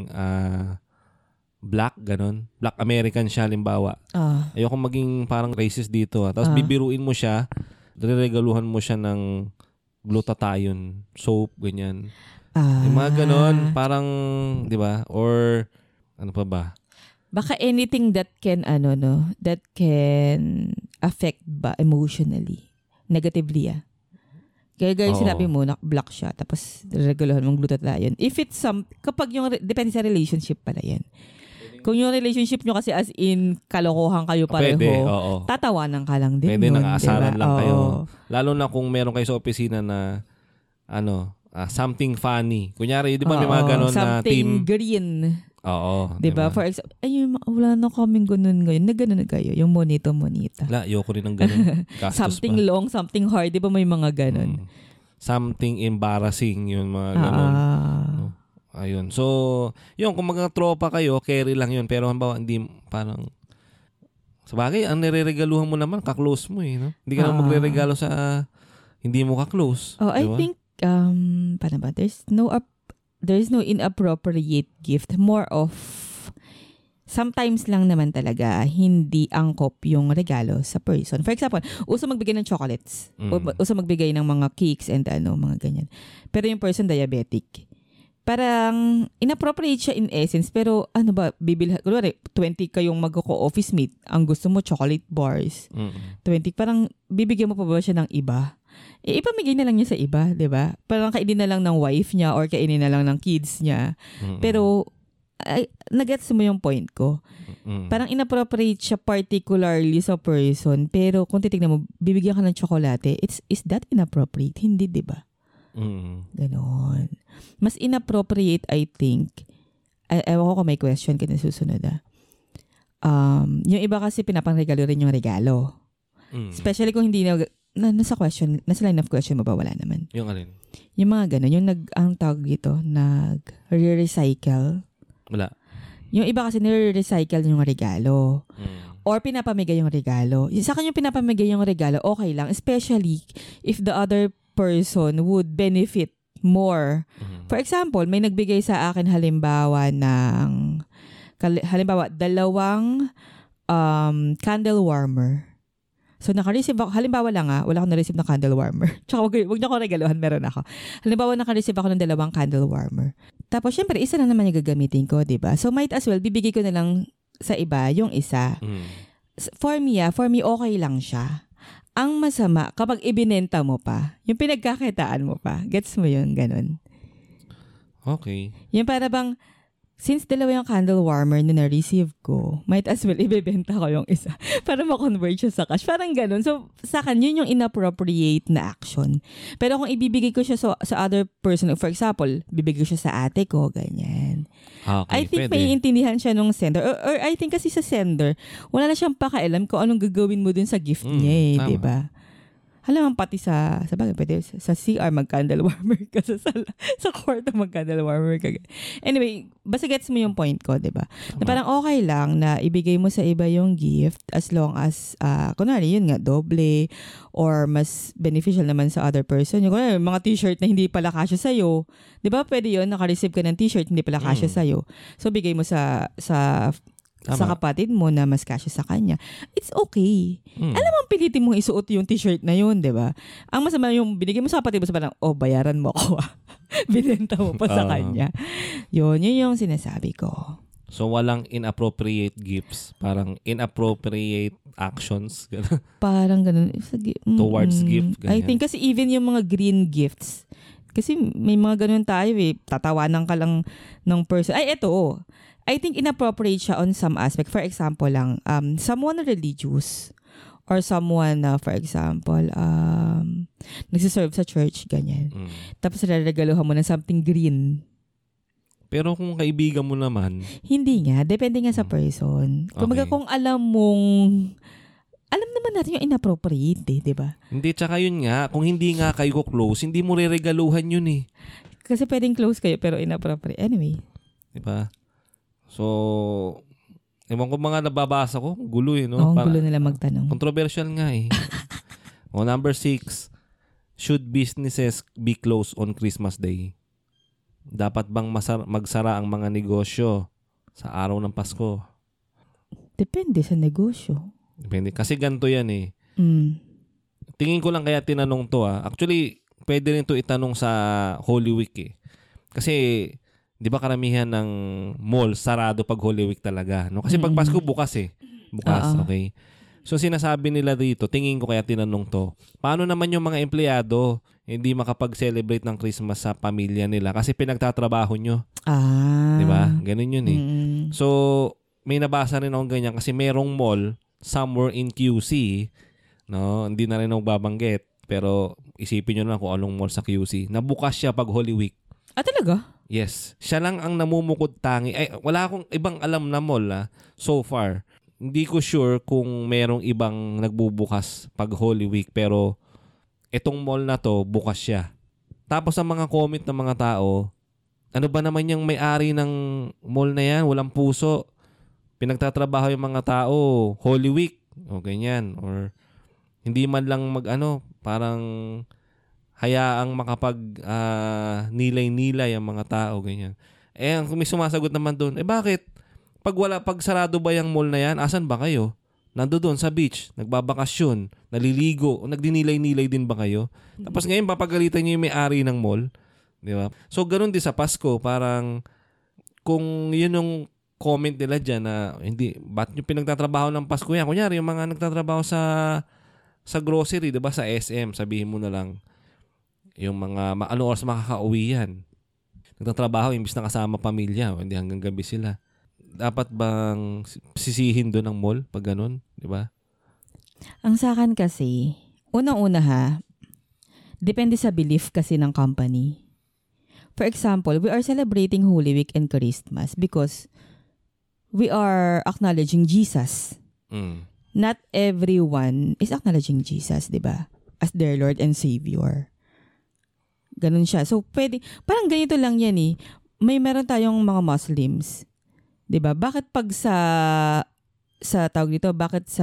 black, ganon. Black American siya, halimbawa. Ayoko maging parang racist dito. Tapos bibiruin mo siya, reregaluhan mo siya ng glutathione soap, ganyan. Yung mga ganon, parang, di ba? Or, ano pa ba? Baka anything that can, that can affect ba emotionally, negatively, Kaya sinabi mo, black siya, tapos regaluhan mong glutathione. If it's kapag depende sa relationship pala yan. Kung yung relationship nyo kasi as in kalokohan kayo pareho, pwede, tatawanan ka lang din. Pwede nun, nang-aasaran diba? lang kayo. Lalo na kung meron kayo sa opisina na something funny. Kunyari, di ba may mga ganon na team? Something green. Oo. Diba? For example, wala na kaming ganun ngayon. Nagano na kayo. Yung monita. Wala, ayoko rin ng ganun. Something long, something hard. Di ba may mga ganun? Something embarrassing. Yung mga ganun. Ayun. So, yun, kung mga tropa kayo, carry lang yun. Pero halimbawa, hindi parang, sabagay, ang nireregaluhan mo naman, kaklose mo no? Hindi ka naman magre-regalo sa hindi mo kaklose. Diba? I think, paano ba? There's no inappropriate gift. More of, sometimes lang naman talaga, hindi angkop yung regalo sa person. For example, uso magbigay ng chocolates. Uso magbigay ng mga cakes and mga ganyan. Pero yung person diabetic. Parang inappropriate siya in essence, pero kunwari 20 kayong magko-office mate, ang gusto mo chocolate bars. 20, parang bibigyan mo pa ba siya ng iba? Ipamigay na lang niya sa iba, 'di ba? Parang kainin na lang ng wife niya or kainin na lang ng kids niya. Pero nagets mo yung point ko. Parang inappropriate siya particularly sa person, pero kung titignan mo, bibigyan ka ng tsokolate, is that inappropriate? Hindi, 'di ba? Ganon. Mas inappropriate, I think. Ewan ko kung may question ka na susunod. Yung iba kasi pinapangregalo rin yung regalo. Especially kung hindi nasa line of question mo ba? Wala naman. Yung alin? Yung mga ganon. Yung ang tawag dito, nag-recycle. Wala. Yung iba kasi nire-recycle yung regalo. Or pinapamigay yung regalo. Sa akin yung pinapamigay yung regalo, okay lang. Especially if the other person would benefit more. For example, may nagbigay sa akin halimbawa 2 candle warmer. So naka-receive ako, halimbawa lang wala akong na-receive na candle warmer. Tsaka wag niyo ako regaluhan, meron ako. Halimbawa naka-receive ako ng 2 candle warmer. Tapos syempre, isa lang naman yung gagamitin ko, diba? So might as well, bibigay ko na lang sa iba yung isa. For me, okay lang siya. Ang masama, kapag ibinenta mo pa, yung pinagkakitaan mo pa, gets mo yun, ganun. Okay. Yung para bang, since 2 yung candle warmer na na-receive ko, might as well ibebenta ko yung isa para ma-convert siya sa cash. Parang ganun. So, sa akin, yun yung inappropriate na action. Pero kung ibibigay ko siya sa other person, for example, bibigay ko siya sa ate ko, ganyan. Okay, I think may intindihan siya nung sender. Or I think kasi sa sender, wala na siyang pakailam kung anong gagawin mo dun sa gift niya di ba? Halamang pati sa bagay, pwede sa CR mag-candle warmer ka, sa kwarto mag-candle warmer ka. Anyway, basta gets mo yung point ko, di ba? Na parang okay lang na ibigay mo sa iba yung gift as long as, kunwari, yun nga, doble or mas beneficial naman sa other person. Yung kunwari, mga t-shirt na hindi pala kasya sa'yo, di ba pwede yun, naka-receive ka ng t-shirt, hindi pala kasya sa'yo. So, bigay mo sa kapatid mo na mas kasya sa kanya. It's okay. Alam mo, pilitin mong isuot yung t-shirt na yun, di ba? Ang masama yung binigay mo sa kapatid mo sa parang, bayaran mo ako. Binenta mo pa sa kanya. Yun yung sinasabi ko. So, walang inappropriate gifts. Parang inappropriate actions. Parang ganun. Towards gift. Ganyan. I think kasi even yung mga green gifts, kasi may mga ganun tayo tatawanan ka lang ng person. Ay, eto I think inappropriate siya on some aspect. For example lang, someone religious or someone for example, nagsiserve sa church, ganyan. Tapos regaluhan mo ng something green. Pero kung kaibigan mo naman... Hindi nga. Depende nga sa person. Kumbaga kung alam naman natin yung inappropriate, di ba? Hindi, tsaka yun nga, kung hindi nga kayo close, hindi mo reregaluhan yun Kasi pwedeng close kayo pero inappropriate. Anyway. Di ba? So, ewan ko mga nababasa ko, gulo no? Gulo nila magtanong. Controversial nga O number 6, should businesses be closed on Christmas Day? Dapat bang magsara ang mga negosyo sa araw ng Pasko? Depende sa negosyo. Depende. Kasi ganito yan eh. Mm. Tingin ko lang kaya tinanong to Actually, pwede rin to itanong sa Holy Week eh. Kasi, di ba karamihan ng mall sarado pag Holy Week talaga? No? Kasi pag Pasko bukas eh. Bukas, okay? So sinasabi nila dito, tingin ko kaya tinanong to, paano naman yung mga empleyado hindi makapag-celebrate ng Christmas sa pamilya nila kasi pinagtatrabaho nyo? Di ba? Ganun yun eh. So, may nabasa rin akong ganyan kasi merong mall somewhere in QC, no? Hindi na rin ako babanggit, pero isipin nyo na kung anong mall sa QC. Nabukas siya pag Holy Week. Talaga? Yes. Siya lang ang namumukod tangi. Ay, wala akong ibang alam na mall so far. Hindi ko sure kung merong ibang nagbubukas pag Holy Week, pero itong mall na to, bukas siya. Tapos ang mga comment ng mga tao, ano ba naman yung may-ari ng mall na yan? Walang puso. Pinagtatrabaho yung mga tao, Holy Week, o ganyan. Or hindi man lang parang hayaang makapag nilay-nilay ang mga tao, ganyan. Kung may sumasagot naman doon, bakit? Pag sarado ba yung mall na yan, asan ba kayo? Nandoon sa beach, nagbabakasyon, naliligo, o nagdinilay-nilay din ba kayo? Tapos ngayon, papagalitan niyo yung may-ari ng mall. Di ba? So, ganun din sa Pasko. Parang, kung yun yung comment nila dyan na, hindi, ba't nyo pinagtatrabaho ng Pasko yan? Kunyari, yung mga nagtatrabaho sa grocery, di ba? Sa SM, sabihin mo na lang, yung mga, ano oras makakauwi yan? Nagtatrabaho, imbis na kasama pamilya, hindi hanggang gabi sila. Dapat bang sisihin doon ang mall pag ganun? Di ba? Ang sa akin kasi, unang-una depende sa belief kasi ng company. For example, we are celebrating Holy Week and Christmas because we are acknowledging Jesus. Not everyone is acknowledging Jesus, di ba? As their Lord and Savior. Ganun siya. So, parang ganito lang yan eh. Meron tayong mga Muslims. 'Di ba? Bakit pag sa tawag dito,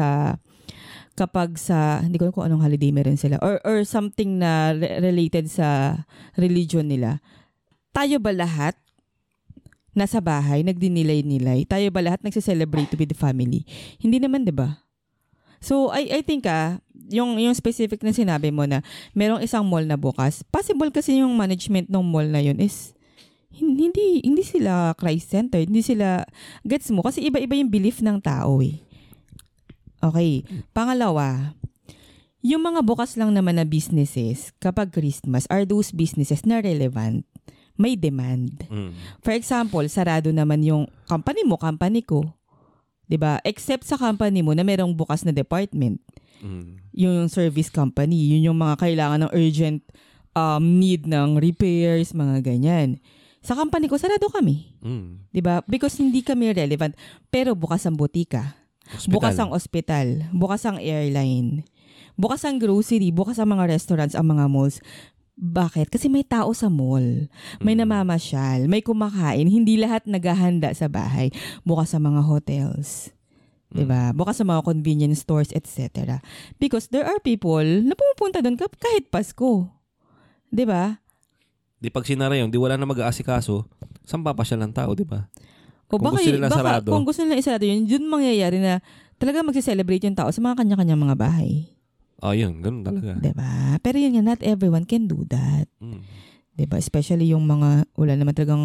kapag hindi ko alam kung anong holiday meron sila or something na related sa religion nila. Tayo ba lahat nasa bahay nagdinilay-nilay? Tayo ba lahat nagse-celebrate with the family? Hindi naman, 'di ba? So I think yung specific na sinabi mo na merong isang mall na bukas, possible kasi yung management ng mall na yun is hindi sila Christ-centered, hindi sila, gets mo? Kasi iba-iba yung belief ng tao eh. Okay. Pangalawa, yung mga bukas lang naman na businesses kapag Christmas are those businesses na relevant, may demand. For example, sarado naman yung company mo, company ko. 'Di ba? Except sa company mo na merong bukas na department. Yung service company, yun yung mga kailangan ng urgent need ng repairs, mga ganyan. Sa company ko, sarado kami. 'Di ba? Because hindi kami relevant. Pero bukas ang butika. Hospital. Bukas ang ospital. Bukas ang airline. Bukas ang grocery. Bukas ang mga restaurants, ang mga malls. Bakit? Kasi may tao sa mall. May namamasyal. May kumakain. Hindi lahat naghahanda sa bahay. Bukas sa mga hotels. 'Di ba? Bukas sa mga convenience stores, etc. Because there are people na pumupunta doon kahit Pasko. 'Di ba? Di pag sinara yun, di wala na mag-aasikaso, saan papasyal ng tao, di ba? Kung gusto nila sarado. Kung gusto nila isarado yun, yun mangyayari na talaga magse-celebrate yung tao sa mga kanya-kanyang mga bahay. Yun. Ganun talaga. Diba? Pero yun nga, not everyone can do that. Diba? Especially yung mga, wala naman talagang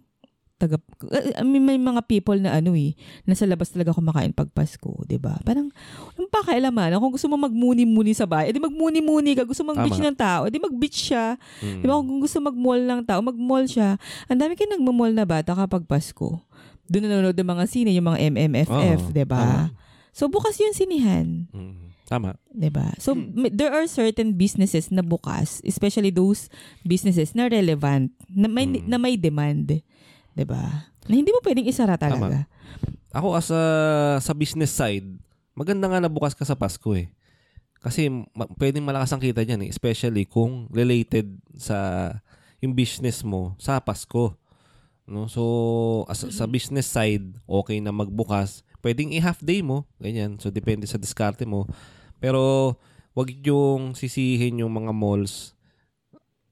may mga people na nasa labas talaga kumakain pag Pasko, 'di ba? Parang anong pakialaman? Kung gusto mo magmuni-muni sa bahay, edi magmuni-muni ka. Gusto mag-beach ng tao, edi mag-beach siya. 'Di ba? Kung gusto mag-mall ng tao, mag-mall siya. Ang dami kayong nagmo-mall na bata kapag Pasko. Doon nanonood ng mga sine, yung mga MMFF, 'di ba? So bukas yung sinihan. Tama. 'Di ba? So there are certain businesses na bukas, especially those businesses na relevant, na may demand. 'Di ba? Na hindi mo pwedeng isara talaga. Tama. Ako sa business side, maganda nga na bukas ka sa Pasko eh. Kasi pwedeng malakas ang kita diyan eh, especially kung related sa yung business mo sa Pasko. No? So sa business side, okay na magbukas. Pwedeng i-half day mo, ganyan. So depende sa diskarte mo. Pero wag yung sisihin yung mga malls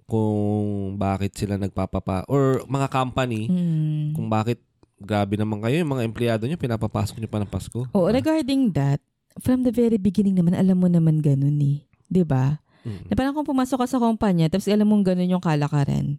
kung bakit sila or mga company, kung bakit grabe naman kayo, yung mga empleyado nyo, pinapapasok nyo pa ng Pasko. Oh, regarding that, from the very beginning naman, alam mo naman ganun eh. 'Di ba? Na parang kung pumasok ka sa kumpanya, tapos alam mong ganun yung kalakaran.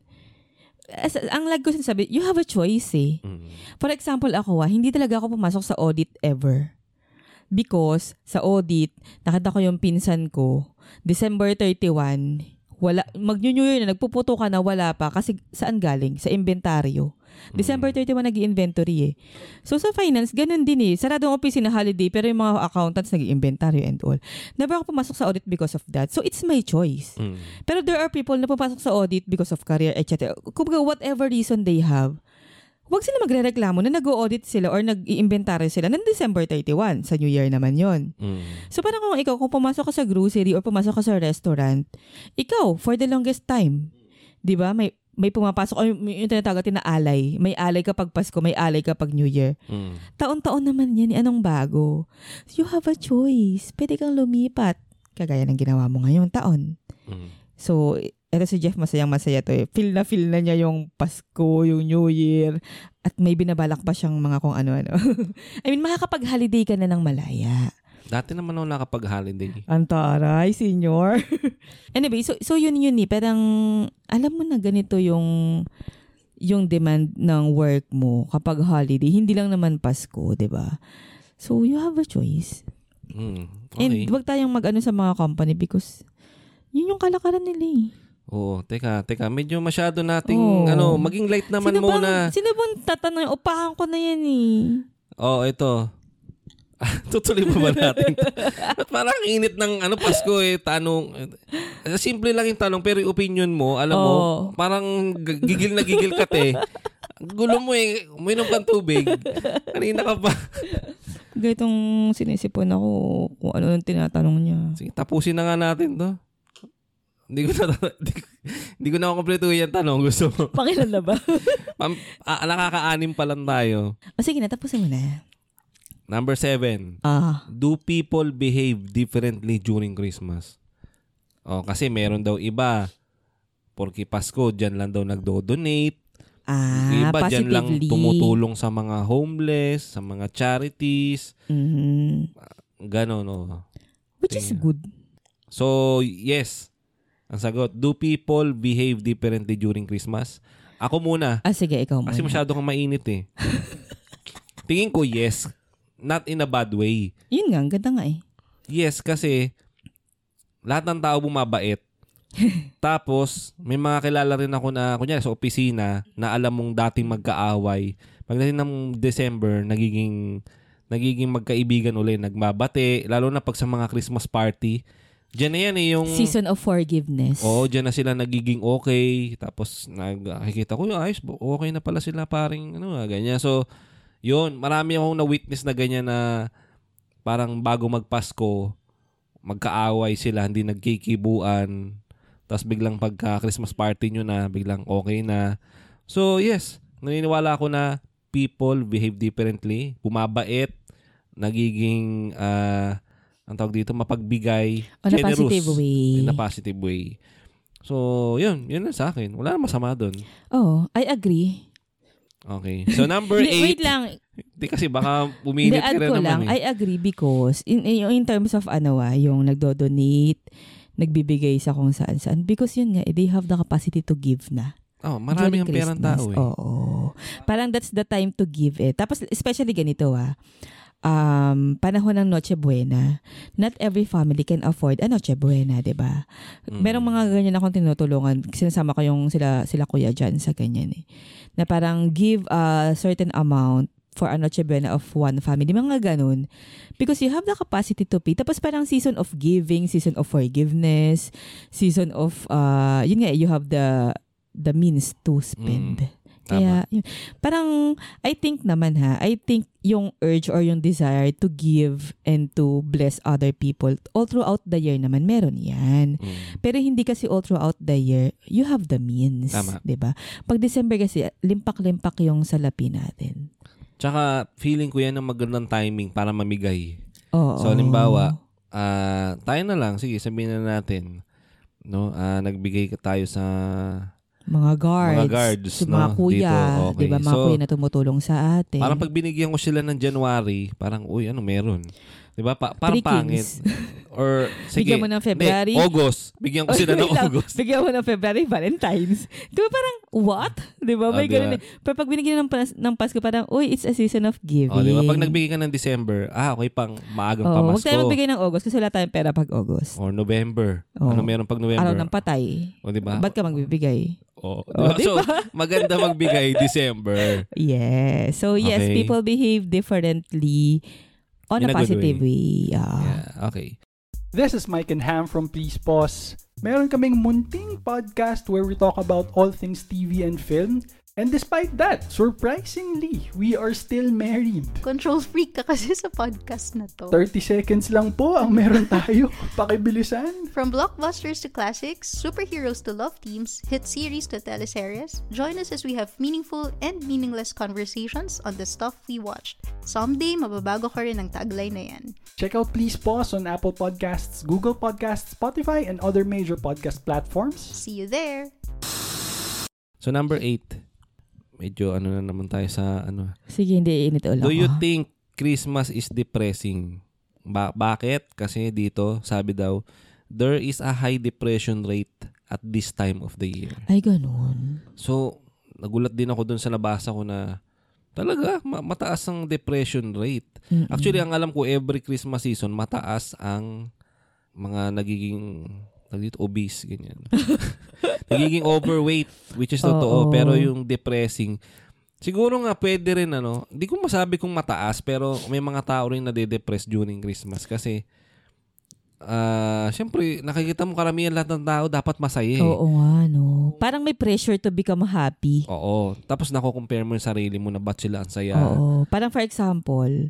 Ang lag ko sinasabi, you have a choice eh. For example, ako hindi talaga ako pumasok sa audit ever. Because sa audit, nakita ko yung pinsan ko, December 31, mag-New Year na, nagpuputo ka na, wala pa. Kasi saan galing? Sa inventaryo. December 31 nag-i-inventory eh. So sa finance, ganun din eh. Saradong opisina holiday, pero yung mga accountants nag-i-inventaryo and all. Never ako pumasok sa audit because of that. So it's my choice. Pero there are people na pupasok sa audit because of career, etc. Kumbaga, whatever reason they have, huwag sila magrereklamo na nag-audit sila or nag-i-inventory sila ng December 31. Sa New Year naman yon. So parang kung pumasok ka sa grocery or pumasok ka sa restaurant, ikaw, for the longest time, di ba, may pumapasok, o yung tinatawag natin na alay. May alay kapag Pasko, may alay kapag New Year. Taon-taon naman yan. Anong bago? You have a choice. Pwede kang lumipat. Kagaya ng ginawa mo ngayong taon. So, eto si Jeff, masayang-masaya to eh. Feel na niya yung Pasko, yung New Year, at may binabalak pa siyang mga kung ano-ano. I mean, makakapag-holiday ka na ng malaya. Dati naman ako nakapag-holiday. Antaray, senior. Anyway, so yun eh. Parang, alam mo na ganito yung demand ng work mo kapag holiday. Hindi lang naman Pasko, di ba? So, you have a choice. Okay. And wag tayong mag-ano sa mga company because yun yung kalakaran nila eh. Oo, teka. Medyo masyado nating, maging light naman muna. Sino bang tatanong? Upahan ko na yan eh. Ito. Tutuloy pa ba natin? At parang init ng Pasko eh, tanong. Simple lang yung tanong, pero yung opinion mo, alam mo, parang gigil na gigil ka te. Gulo mo eh, uminom kang tubig. Kanina ka pa. Gaytong sinisipon ako kung ano nang tinatanong niya. Sige, tapusin na nga natin to. Hindi ko na kompleto yung tanong. Gusto mo? Pakilan na ba? Nakaka-anim pa lang tayo. Sige na, tapusin mo na. Number 7. Do people behave differently during Christmas? Kasi meron daw iba. Porque Pasko, dyan lang daw nagdo-donate. Iba dyan lang tumutulong sa mga homeless, sa mga charities. Ganon, Which is good. So, yes. Ang sagot, do people behave differently during Christmas? Ako muna. Sige, ikaw muna. Kasi masyado kang mainit eh. Tingin ko, yes. Not in a bad way. Yun nga, ang ganda nga eh. Yes, kasi lahat ng tao bumabait. Tapos, may mga kilala rin ako na, kunyari sa opisina, na alam mong dating magkaaway. Pagdating ng December, nagiging magkaibigan ulit, nagbabate, lalo na pag sa mga Christmas party. Diyan na yan eh, yung season of forgiveness. Oo, diyan na sila nagiging okay. Tapos, nakikita ko, ayos, okay na pala sila paring, ganyan. So, yun, marami akong na-witness na ganyan na parang bago magpasko, magkaaway sila, hindi nagkikibuan. Tapos biglang pagka-Christmas party nyo na, biglang okay na. So, yes, naniniwala ako na people behave differently. Bumabait, nagiging, ang tawag dito, mapagbigay, generous. Positive way. In a positive way. So, yun na sa akin. Wala na masama doon. I agree. Okay. So, number 8. Wait lang. Hindi kasi baka uminit ka rin naman I agree because in terms of yung nagdo-donate, nagbibigay sa kung saan-saan. Because yun nga, they have the capacity to give na. Marami ang perang tao eh. Oo. Parang that's the time to give it. Tapos especially ganito panahon ng Noche Buena, not every family can afford a Noche Buena, diba? Merong mga ganyan akong tinutulungan. Sinasama ko yung sila kuya dyan sa ganyan eh. Na parang give a certain amount for a Noche Buena of one family. Mga ganun. Because you have the capacity to pay. Tapos parang season of giving, season of forgiveness, season of, yun nga, you have the means to spend. Kaya, parang, I think yung urge or yung desire to give and to bless other people, all throughout the year naman, meron yan. Pero hindi kasi all throughout the year, you have the means. Tama. Diba? Pag December kasi, limpak-limpak yung salapi natin. Tsaka, feeling ko yan ang magandang timing para mamigay. Oo. So, halimbawa, tayo na lang, sige, sabihin na natin, no? Nagbigay tayo sa Mga guards. Mga guards, Sa mga no? kuya. Dito, okay. Di ba? Mga So, kuya na tumutulong sa atin. parang pag binigyan ko sila ng January, parang, uy, ano meron? Di ba? Parang 3 pangit. Kings. Or, sige. Bigyan mo ng February. Hindi, August. Bigyan ko sila ng Wait lang. August. Bigyan mo ng February, Valentine's. Di ba parang, what? Di ba? May diba? ganun eh. Pero pag binigyan ng Pasko, parang, uy, it's a season of giving. Di ba? Pag nagbigay ka ng December, okay, pang maagang Huwag pamasko. tayo magbigay ng August kasi wala tayong pera pag August. Or November. Oh. Ano meron pag November? Araw ng patay. Di ba? Ba't ka magbibigay? Diba? So, maganda magbigay December. Yes. So, yes, Okay. people behave differently on In a a good positive way. Yeah, okay. This is Mike and Ham from Please Pause. Meron kaming munting podcast where we talk about all things TV and film. And despite that, surprisingly, we are still married. Control freak ka kasi sa podcast na to. 30 seconds lang po ang meron tayo. Pakibilisan. From blockbusters to classics, superheroes to love teams, hit series to teleseries, join us as we have meaningful and meaningless conversations on the stuff we watched. Someday, mababago ka rin ang tagline na yan. Check out Please Pause on Apple Podcasts, Google Podcasts, Spotify, and other major podcast platforms. See you there! So, number 8. Medyo na naman tayo sa Sige, hindi init ulo Do you ko. think Christmas is depressing? Bakit? Kasi dito, sabi daw, there is a high depression rate at this time of the year. Ay, ganun. So, nagulat din ako dun sa nabasa ko na talaga, mataas ang depression rate. Mm-mm. Actually, ang alam ko, every Christmas season, mataas ang mga nagiging obese, ganyan. Nagiging overweight, which is totoo. Oo. Pero yung depressing, siguro nga pwede rin, hindi ko masabi kung mataas, pero may mga tao rin nade-depress during Christmas. Kasi, syempre, nakikita mo karamihan lahat ng tao dapat masaya. Oo nga, no. Parang may pressure to become happy. Oo. Tapos nako-compare mo yung sarili mo na ba't sila ang saya. Oo. Parang for example,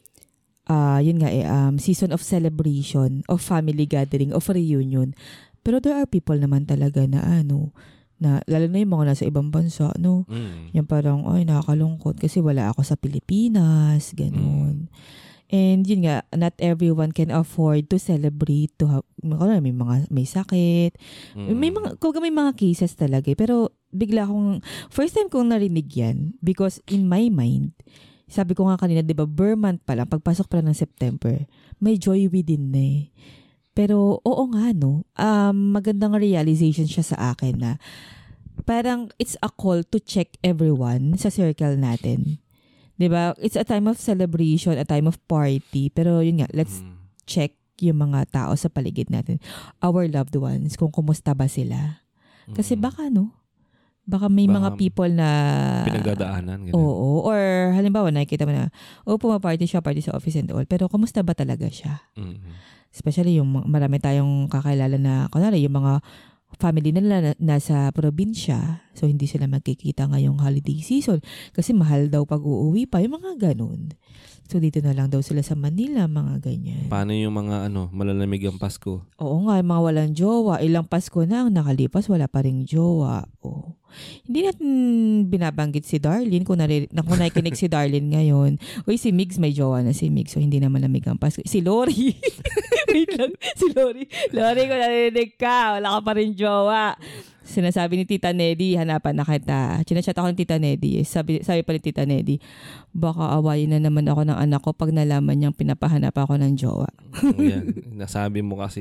yun nga season of celebration, of family gathering, of reunion. Pero there are people naman talaga na na lalo na yung mga nasa ibang bansa, no? Yung parang, ay, nakakalungkot kasi wala ako sa Pilipinas, ganun. And yun nga, not everyone can afford to celebrate, to have, may sakit. May mga cases talaga. Pero bigla akong, first time kong narinig yan because in my mind, sabi ko nga kanina, di ba, Burr month pa lang, pagpasok pa lang ng September, may joy within na eh. Pero, oo nga, no, magandang realization siya sa akin na parang it's a call to check everyone sa circle natin. Di ba? It's a time of celebration, a time of party. Pero yun nga, let's check yung mga tao sa paligid natin. Our loved ones, kung kumusta ba sila. Kasi baka, baka may mga people na pinagdadaanan. Ganun. Oo. Or halimbawa, nakikita mo na, pumaparty siya, party sa office and all. Pero kumusta ba talaga siya? Especially yung marami tayong kakilala na, kunwari, yung mga family nila nasa probinsya. So, hindi sila magkikita ngayong holiday season. Kasi mahal daw pag uuwi pa. Yung mga ganun. So, dito na lang daw sila sa Manila, mga ganyan. Paano yung mga malalamig ang Pasko? Oo nga, yung mga walang jowa. Ilang Pasko na ang nakalipas, wala pa ring jowa. Oh. Hindi natin binabanggit si Darlene. Kung nakikinig si Darlene ngayon, uy, si Migs may jowa na si Migs. So, hindi naman lamig ang Pasko. Si Lori. Wait lang. Si Lori. Lori, kung narinig ka, wala ka pa rin jowa. Sinasabi ni Tita Neddy, hanapan na kita. Chinachat ako ni Tita Neddy. Sabi pa ni Tita Neddy, baka awayin na naman ako ng anak ko pag nalaman niyang pinapahanap ako ng jowa. Yan. Nasabi mo kasi.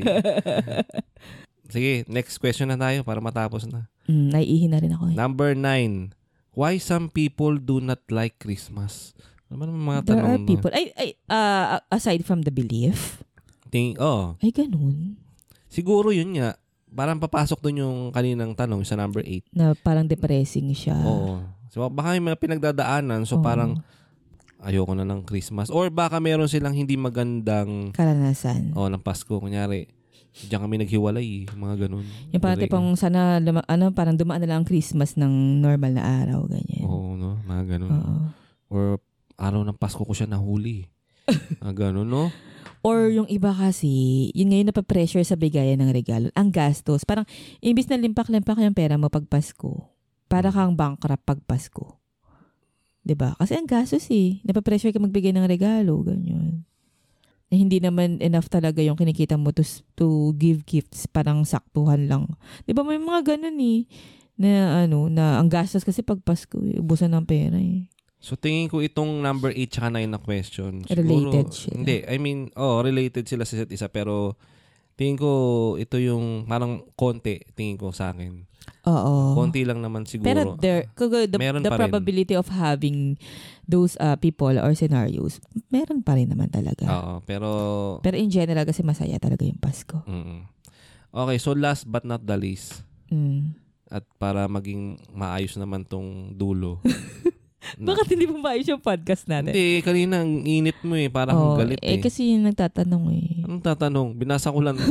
Sige, next question na tayo para matapos na. Naiihi na rin ako. Number 9. Why some people do not like Christmas? Ano naman mga There tanong are people. Aside from the belief. Ay, ganun. Siguro yun nga. Parang papasok doon yung kaninang tanong sa number 8. Na parang depressing siya. Oo. So, baka may mga pinagdadaanan. So, parang ayoko na ng Christmas. Or baka meron silang hindi magandang karanasan. ng Pasko. Kunyari, diyan kami naghiwalay. Mga ganun. Yung parang tipong sana, parang dumaan na lang ang Christmas ng normal na araw. Ganyan. Oo, no? Mga ganun. Oo. Or araw ng Pasko ko siya nahuli. Mga ganun, no? Or yung iba kasi, yun ngayon napapressure sa bigayan ng regalo. Ang gastos. Parang, imbis na limpak-limpak yung pera mo pag Pasko, para kang bankrupt pag Pasko. 'Di ba? Kasi ang gastos eh. Napapressure ka magbigay ng regalo. Ganyan. hindi naman enough talaga yung kinikita mo to give gifts, parang saktuhan lang. 'Di ba may mga ganun na na ang gastos kasi pag Pasko, ubusan ng pera eh. So tingin ko itong number 8 tsaka 9 na question. Related siya. Hindi, I mean, related sila sa isa't isa pero tingin ko ito yung parang konti, tingin ko sa akin. Oo. Konti lang naman siguro. Pero the probability of having those people or scenarios, meron pa rin naman talaga. Oo, pero in general kasi masaya talaga yung Pasko. Okay, so last but not the least. At para maging maayos naman tong dulo. Bakit hindi mo maayos yung podcast natin? Hindi, kanina ang init mo parang galit kasi nagtatanong Anong tatanong? Binasa ko lang.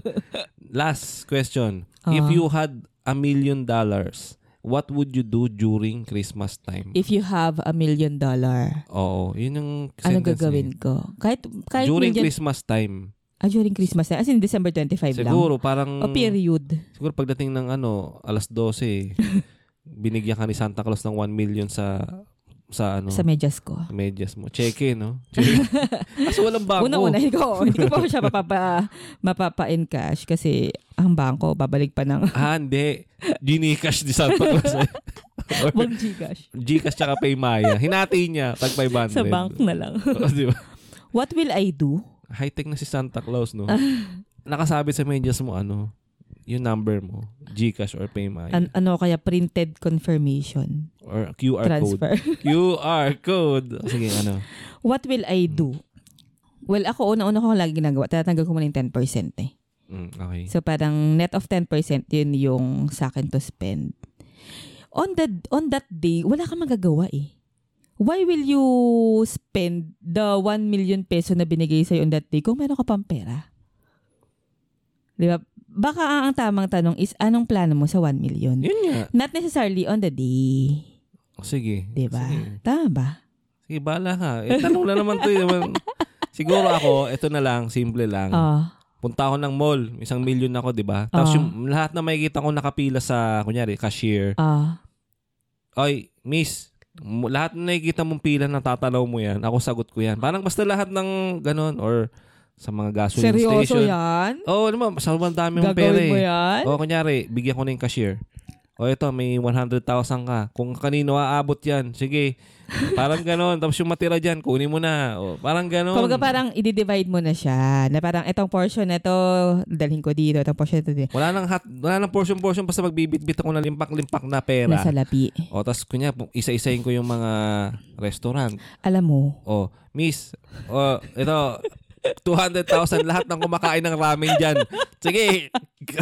Last question. If you had $1 million, what would you do during Christmas time? If you have $1 million. Oo, yun yung ano gagawin ko? Kahit during Christmas time. During Christmas time? As in December 25 lang? Siguro, parang... O period? Siguro pagdating ng alas 12, binigyan ka ni Santa Claus ng 1 million sa sa medyas ko. Sa medyas mo. Cheque, no? Kaso walang bangko. Una, hindi ko pa siya mapapa-encash kasi ang bangko, babalik pa ng... Hindi. Gcash ni Santa Claus. Wag Gcash. Gcash tsaka Paymaya. Hinati niya tag 500. Sa bank na lang. Diba? What will I do? High-tech na si Santa Claus, no? Nakasabit sa medyas mo, yung number mo. Gcash or Paymaya. Kaya printed confirmation. Or QR transfer. Code. QR code. Sige, What will I do? Well, ako, una ko lagi ginagawa. Tatanggal ko muna yung 10% okay. So, parang net of 10%, yun yung sa akin to spend. On that day, wala kang magagawa Why will you spend the 1 million peso na binigay sa'yo on that day kung meron ka pang pera? Di ba? Baka ang tamang tanong is, anong plano mo sa 1 million? Yun nga. Not necessarily on the day. Sige. Di ba? Sige. Tama ba? Sige, bahala ka. Tanong na naman to. Siguro ako, ito na lang, simple lang. Punta ako ng mall, 1 million ako, di ba? Tapos yung lahat na makikita ko nakapila sa, kunyari, cashier. Oy, miss, lahat na nakikita mong pila na tatanaw mo yan, ako sagot ko yan. Parang basta lahat ng ganon or sa mga gasoline seryoso station. Seryoso yan? Oo, naman, sa dami mong pera Gagawin mo yan? Kunyari, bigyan ko na yung cashier. Ito, may 100,000 ka. Kung kanino aabot yan, sige. Parang ganon. Tapos yung matira dyan, kunin mo na. Parang ganon. Kumbaga parang i-divide mo na siya. Na parang itong portion na ito, dalhin ko dito. Itong portion na ito. Wala nang portion. Basta magbibit-bit ako na limpak-limpak na pera. Nasa lapi. Tapos kunya, isa-isahin ko yung mga restaurant. Alam mo. Miss, ito, 200,000 lahat ng kumakain ng ramen dyan. Sige.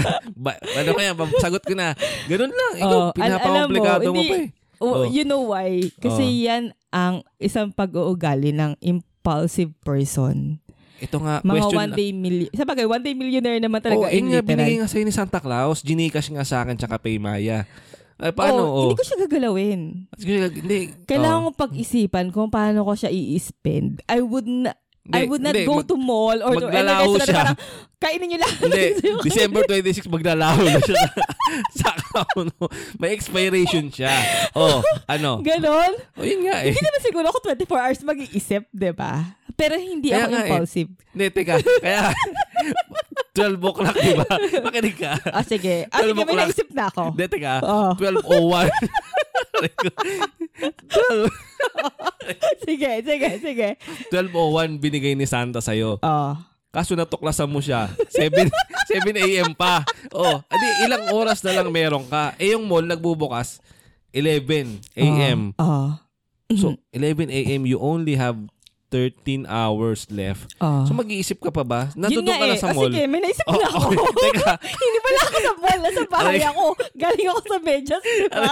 Sagot ko na. Ganun lang. Ikaw, pinapakomplikado mo pa You know why? Kasi yan ang isang pag-uugali ng impulsive person. Ito nga, mga question. One day million. Sabagay, one day millionaire naman talaga. Binigay nga sa'yo ni Santa Claus. Gcash nga sa akin tsaka Paymaya. Paano? Hindi ko siya gagalawin. Hindi. Kailangan ko pag-isipan kung paano ko siya i-spend. I would not go to mall or to any restaurant. Parang, kainin nyo lang. Hindi. December 26, maglalaho na siya sa account. May expiration siya. Ganon? Yun nga Hindi naman siguro ako 24 hours mag-iisip, diba? Pero hindi kaya ako impulsive. Hindi, teka. Kaya, 12 o'clock, diba? Makinig ka. Sige. Sige, may naisip na ako. Hindi, teka. 12:01. Sige. 12:01 binigay ni Santa sa'yo. Kaso natuklasan mo siya. 7 a.m. pa. Ilang oras na lang meron ka. Yung mall nagbubukas 11 a.m. So, 11 a.m. you only have 13 hours left. So, mag-iisip ka pa ba? Nandun ka na sa mall. Sige, may naisip na ako. Teka. Hindi pala ako sa mall. Nasa bahay ako. Galing ako sa medyas. Diba?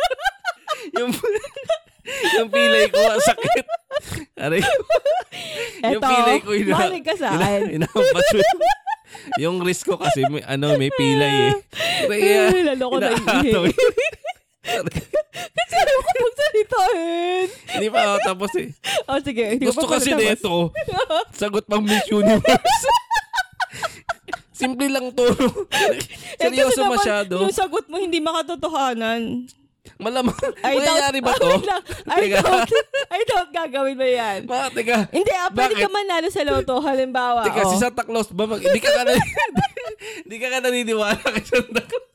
Yung pilay ko, sakit. Yung pilay ko, malig ka sa akin. Yung wrist ko kasi, may pilay Lalo ko naiihi. Kasi alam ko magsalitain. Hindi pa, tapos sige. Gusto kasi nito, sagot pang Miss Universe. Simple lang to. Seryoso masyado. Yung sagot mo hindi makatotohanan. Malamang. Mangyayari ba to? I don't gagawin mo yan. Teka. Hindi, pwede ka manalo sa loto. Halimbawa. Teka, si Santa Claus ba? Hindi ka naniniwala kay Santa Claus.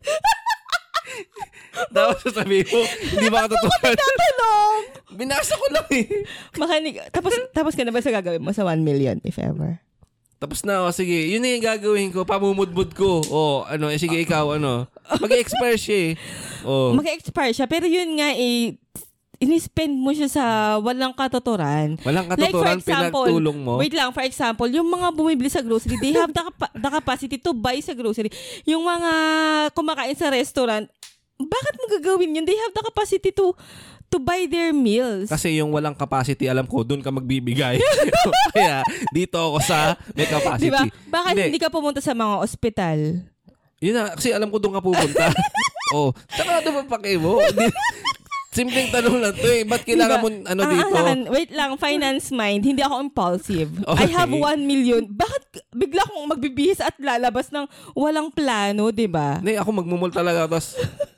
Dapat sasabihin mo, hindi ba katotohanan? Tatanong! Binasa ko lang eh. Makinig. Tapos ka na ba sa gagawin mo sa 1 million, if ever? Tapos na ako, sige. Yun na yung gagawin ko. Pamumudmud ko. Sige, ikaw, mag-expire siya eh. Mag-expire siya. Pero yun nga in-spend mo siya sa walang katotoran. Walang katotoran, pinagtulong mo. Wait lang, for example, yung mga bumibili sa grocery, they have the capacity to buy sa grocery. Yung mga kumakain sa restaurant, bakit mo gagawin yun? They have the capacity to buy their meals. Kasi yung walang capacity, alam ko, doon ka magbibigay. Kaya, dito ako sa may capacity. Diba? Bakit hindi ka pumunta sa mga ospital? Yun na, kasi alam ko doon ka pupunta. Saka doon mapake mo. Simpleng tanong lang to eh. Ba't kailangan mo dito? Wait lang, finance mind. Hindi ako impulsive. Okay. I have 1 million. Bakit bigla akong magbibihis at lalabas ng walang plano, diba? Hindi, ako magmumul talaga. Tapos,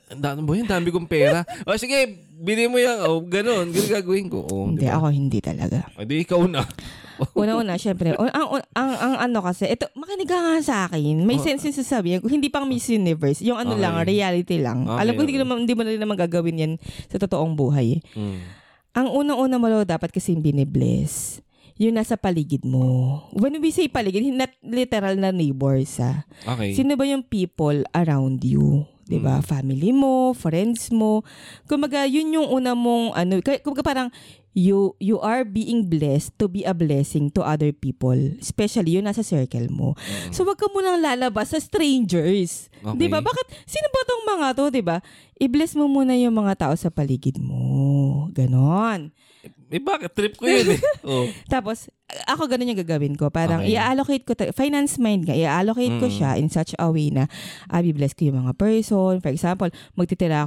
dami kong pera. Sige, bili mo yan. Ganun gagawin ko. Hindi, diba? ako hindi talaga. Hindi, ikaw na. Una, syempre. Ang kasi, ito, makinig ka nga sa akin. May sense yung sasabihin ko. Hindi pang Miss Universe. Yung lang, reality lang. Okay, alam ko, hindi mo na rin naman gagawin yan sa totoong buhay. Ang unang-una mo dapat kasi binibless. Yung nasa paligid mo. When we say paligid, not literal na neighbors. Okay. Sino ba yung people around you? Diba? Family mo, friends mo. Kumaga, yun yung una mong, kumaga parang, you are being blessed to be a blessing to other people. Especially yun nasa circle mo. So, wag ka munang lalabas sa strangers. Okay. Diba? Bakit? Sino ba tong mga to, diba? I-bless mo muna yung mga tao sa paligid mo. Ganon. Bakit? Trip ko yun eh. Tapos, ako ganun yung gagawin ko. Parang i-allocate ko, finance mind nga, i-allocate ko siya in such a way na i-bless ko yung mga person. For example, magtitira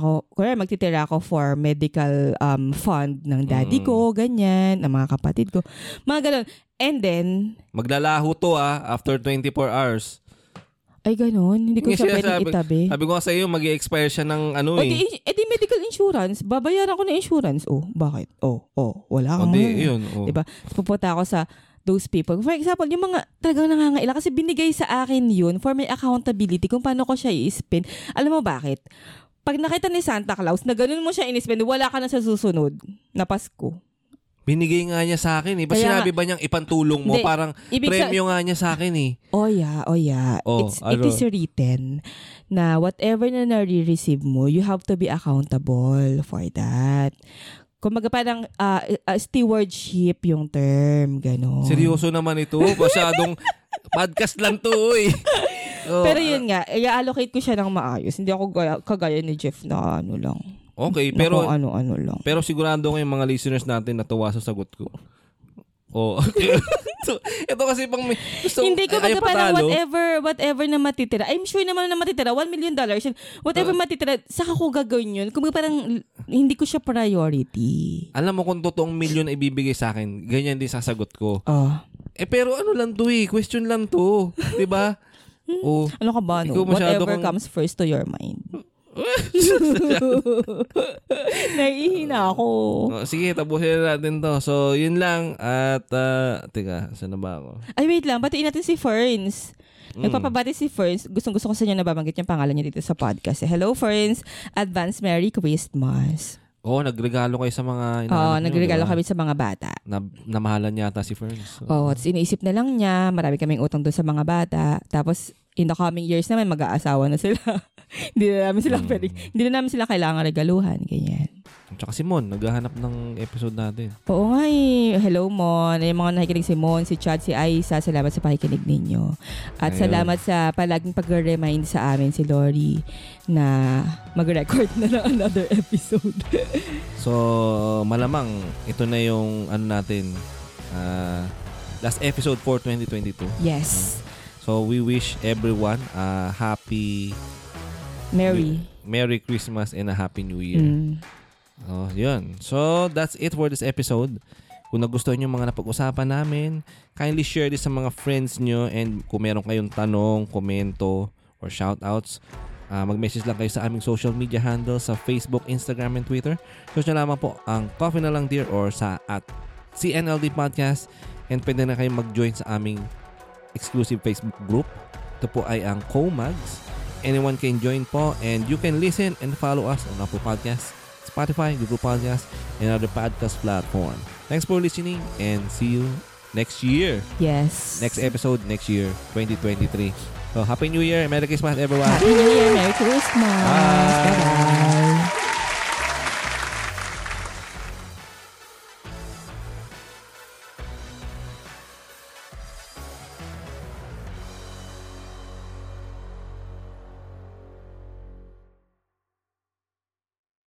ako for medical fund ng daddy ko, ganyan, ng mga kapatid ko. Mga ganun. And then, maglalaho to after 24 hours. Ay, ganun. Hindi ko siya pwedeng itabi. Sabi ko nga sa iyo, mag-i-expire siya ng di medical insurance. Babayaran ko na insurance. Bakit? Wala kang yun. Diba? Pupunta ako sa those people. For example, yung mga talagang nangangailangan kasi binigay sa akin yun for my accountability kung paano ko siya i-spend. Alam mo bakit? Pag nakita ni Santa Claus na ganun mo siya in-spend, wala ka na sa susunod na Pasko. Binigay nga niya sa akin eh. Basta sinabi ba niyang ipantulong mo? Parang premyo nga niya sa akin eh. Oh yeah. It is written na whatever na nare-receive mo, you have to be accountable for that. Kumbaga parang stewardship yung term, gano'n. Seryoso naman ito. Masyadong podcast lang to eh. Pero yun nga, i-allocate ko siya ng maayos. Hindi ako kagaya ni Jeff na lang. Okay, pero ano lang. Pero sigurado ko yung mga listeners natin natuwa sa sagot ko. Okay. So, ito kasi pang hindi ko parang whatever na matitira. I'm sure naman na matitira $1 million. Whatever matitira, saka ko gagawin yun. Kung parang hindi ko siya priority. Alam mo kung totoong milyon na ibibigay sa akin, ganyan din sasagot ko. Pero lang to question lang to, 'di ba? Ano ka ba whatever comes first to your mind. Naiihina ako. Sige, tapusin na natin to. So, yun lang. At, teka, saan na ba ako? Ay, wait lang. Batiin natin si Ferns. Nagpapabati si Ferns. Gustong-gusto ko sa inyo na babanggit yung pangalan niya dito sa podcast. Hello, Ferns. Advance Merry Christmas. Nagregalo kayo sa mga nagregalo kami sa mga bata. Namahalan yata si Ferns. Tapos iniisip na lang niya. Marami kaming utang doon sa mga bata. Tapos, in the coming years naman, mag-aasawa na sila. Hindi na namin sila kailangan regaluhan. Ganyan. Tsaka si Mon, naghahanap ng episode natin. Oo nga eh. Hello, Mon. Yung mga nakikinig si Mon, si Chad, si Aisa, salamat sa pakikinig ninyo. At salamat sa palaging pag-remind sa amin si Lori na mag-record na ng another episode. So, malamang ito na yung natin, last episode for 2022. Yes. So, we wish everyone a happy Merry Christmas and a Happy New Year. Yun. So, that's it for this episode. Kung nagustuhan nyo mga napag-usapan namin, kindly share this sa mga friends nyo, and kung meron kayong tanong, komento, or shoutouts, mag-message lang kayo sa aming social media handles sa Facebook, Instagram, and Twitter. Search nyo lamang po ang Coffee na lang Dear or sa @CNLD Podcast. And pwede na kayo mag-join sa aming exclusive Facebook group. Ito po ay ang Co-Mags. Anyone can join po and you can listen and follow us on Apple Podcasts, Spotify, Google Podcasts, and other podcast platform. Thanks for listening and see you next year. Yes. Next episode next year, 2023. So, Happy New Year. Merry Christmas, everyone. Happy New Year. Merry Christmas. Bye. Bye-bye.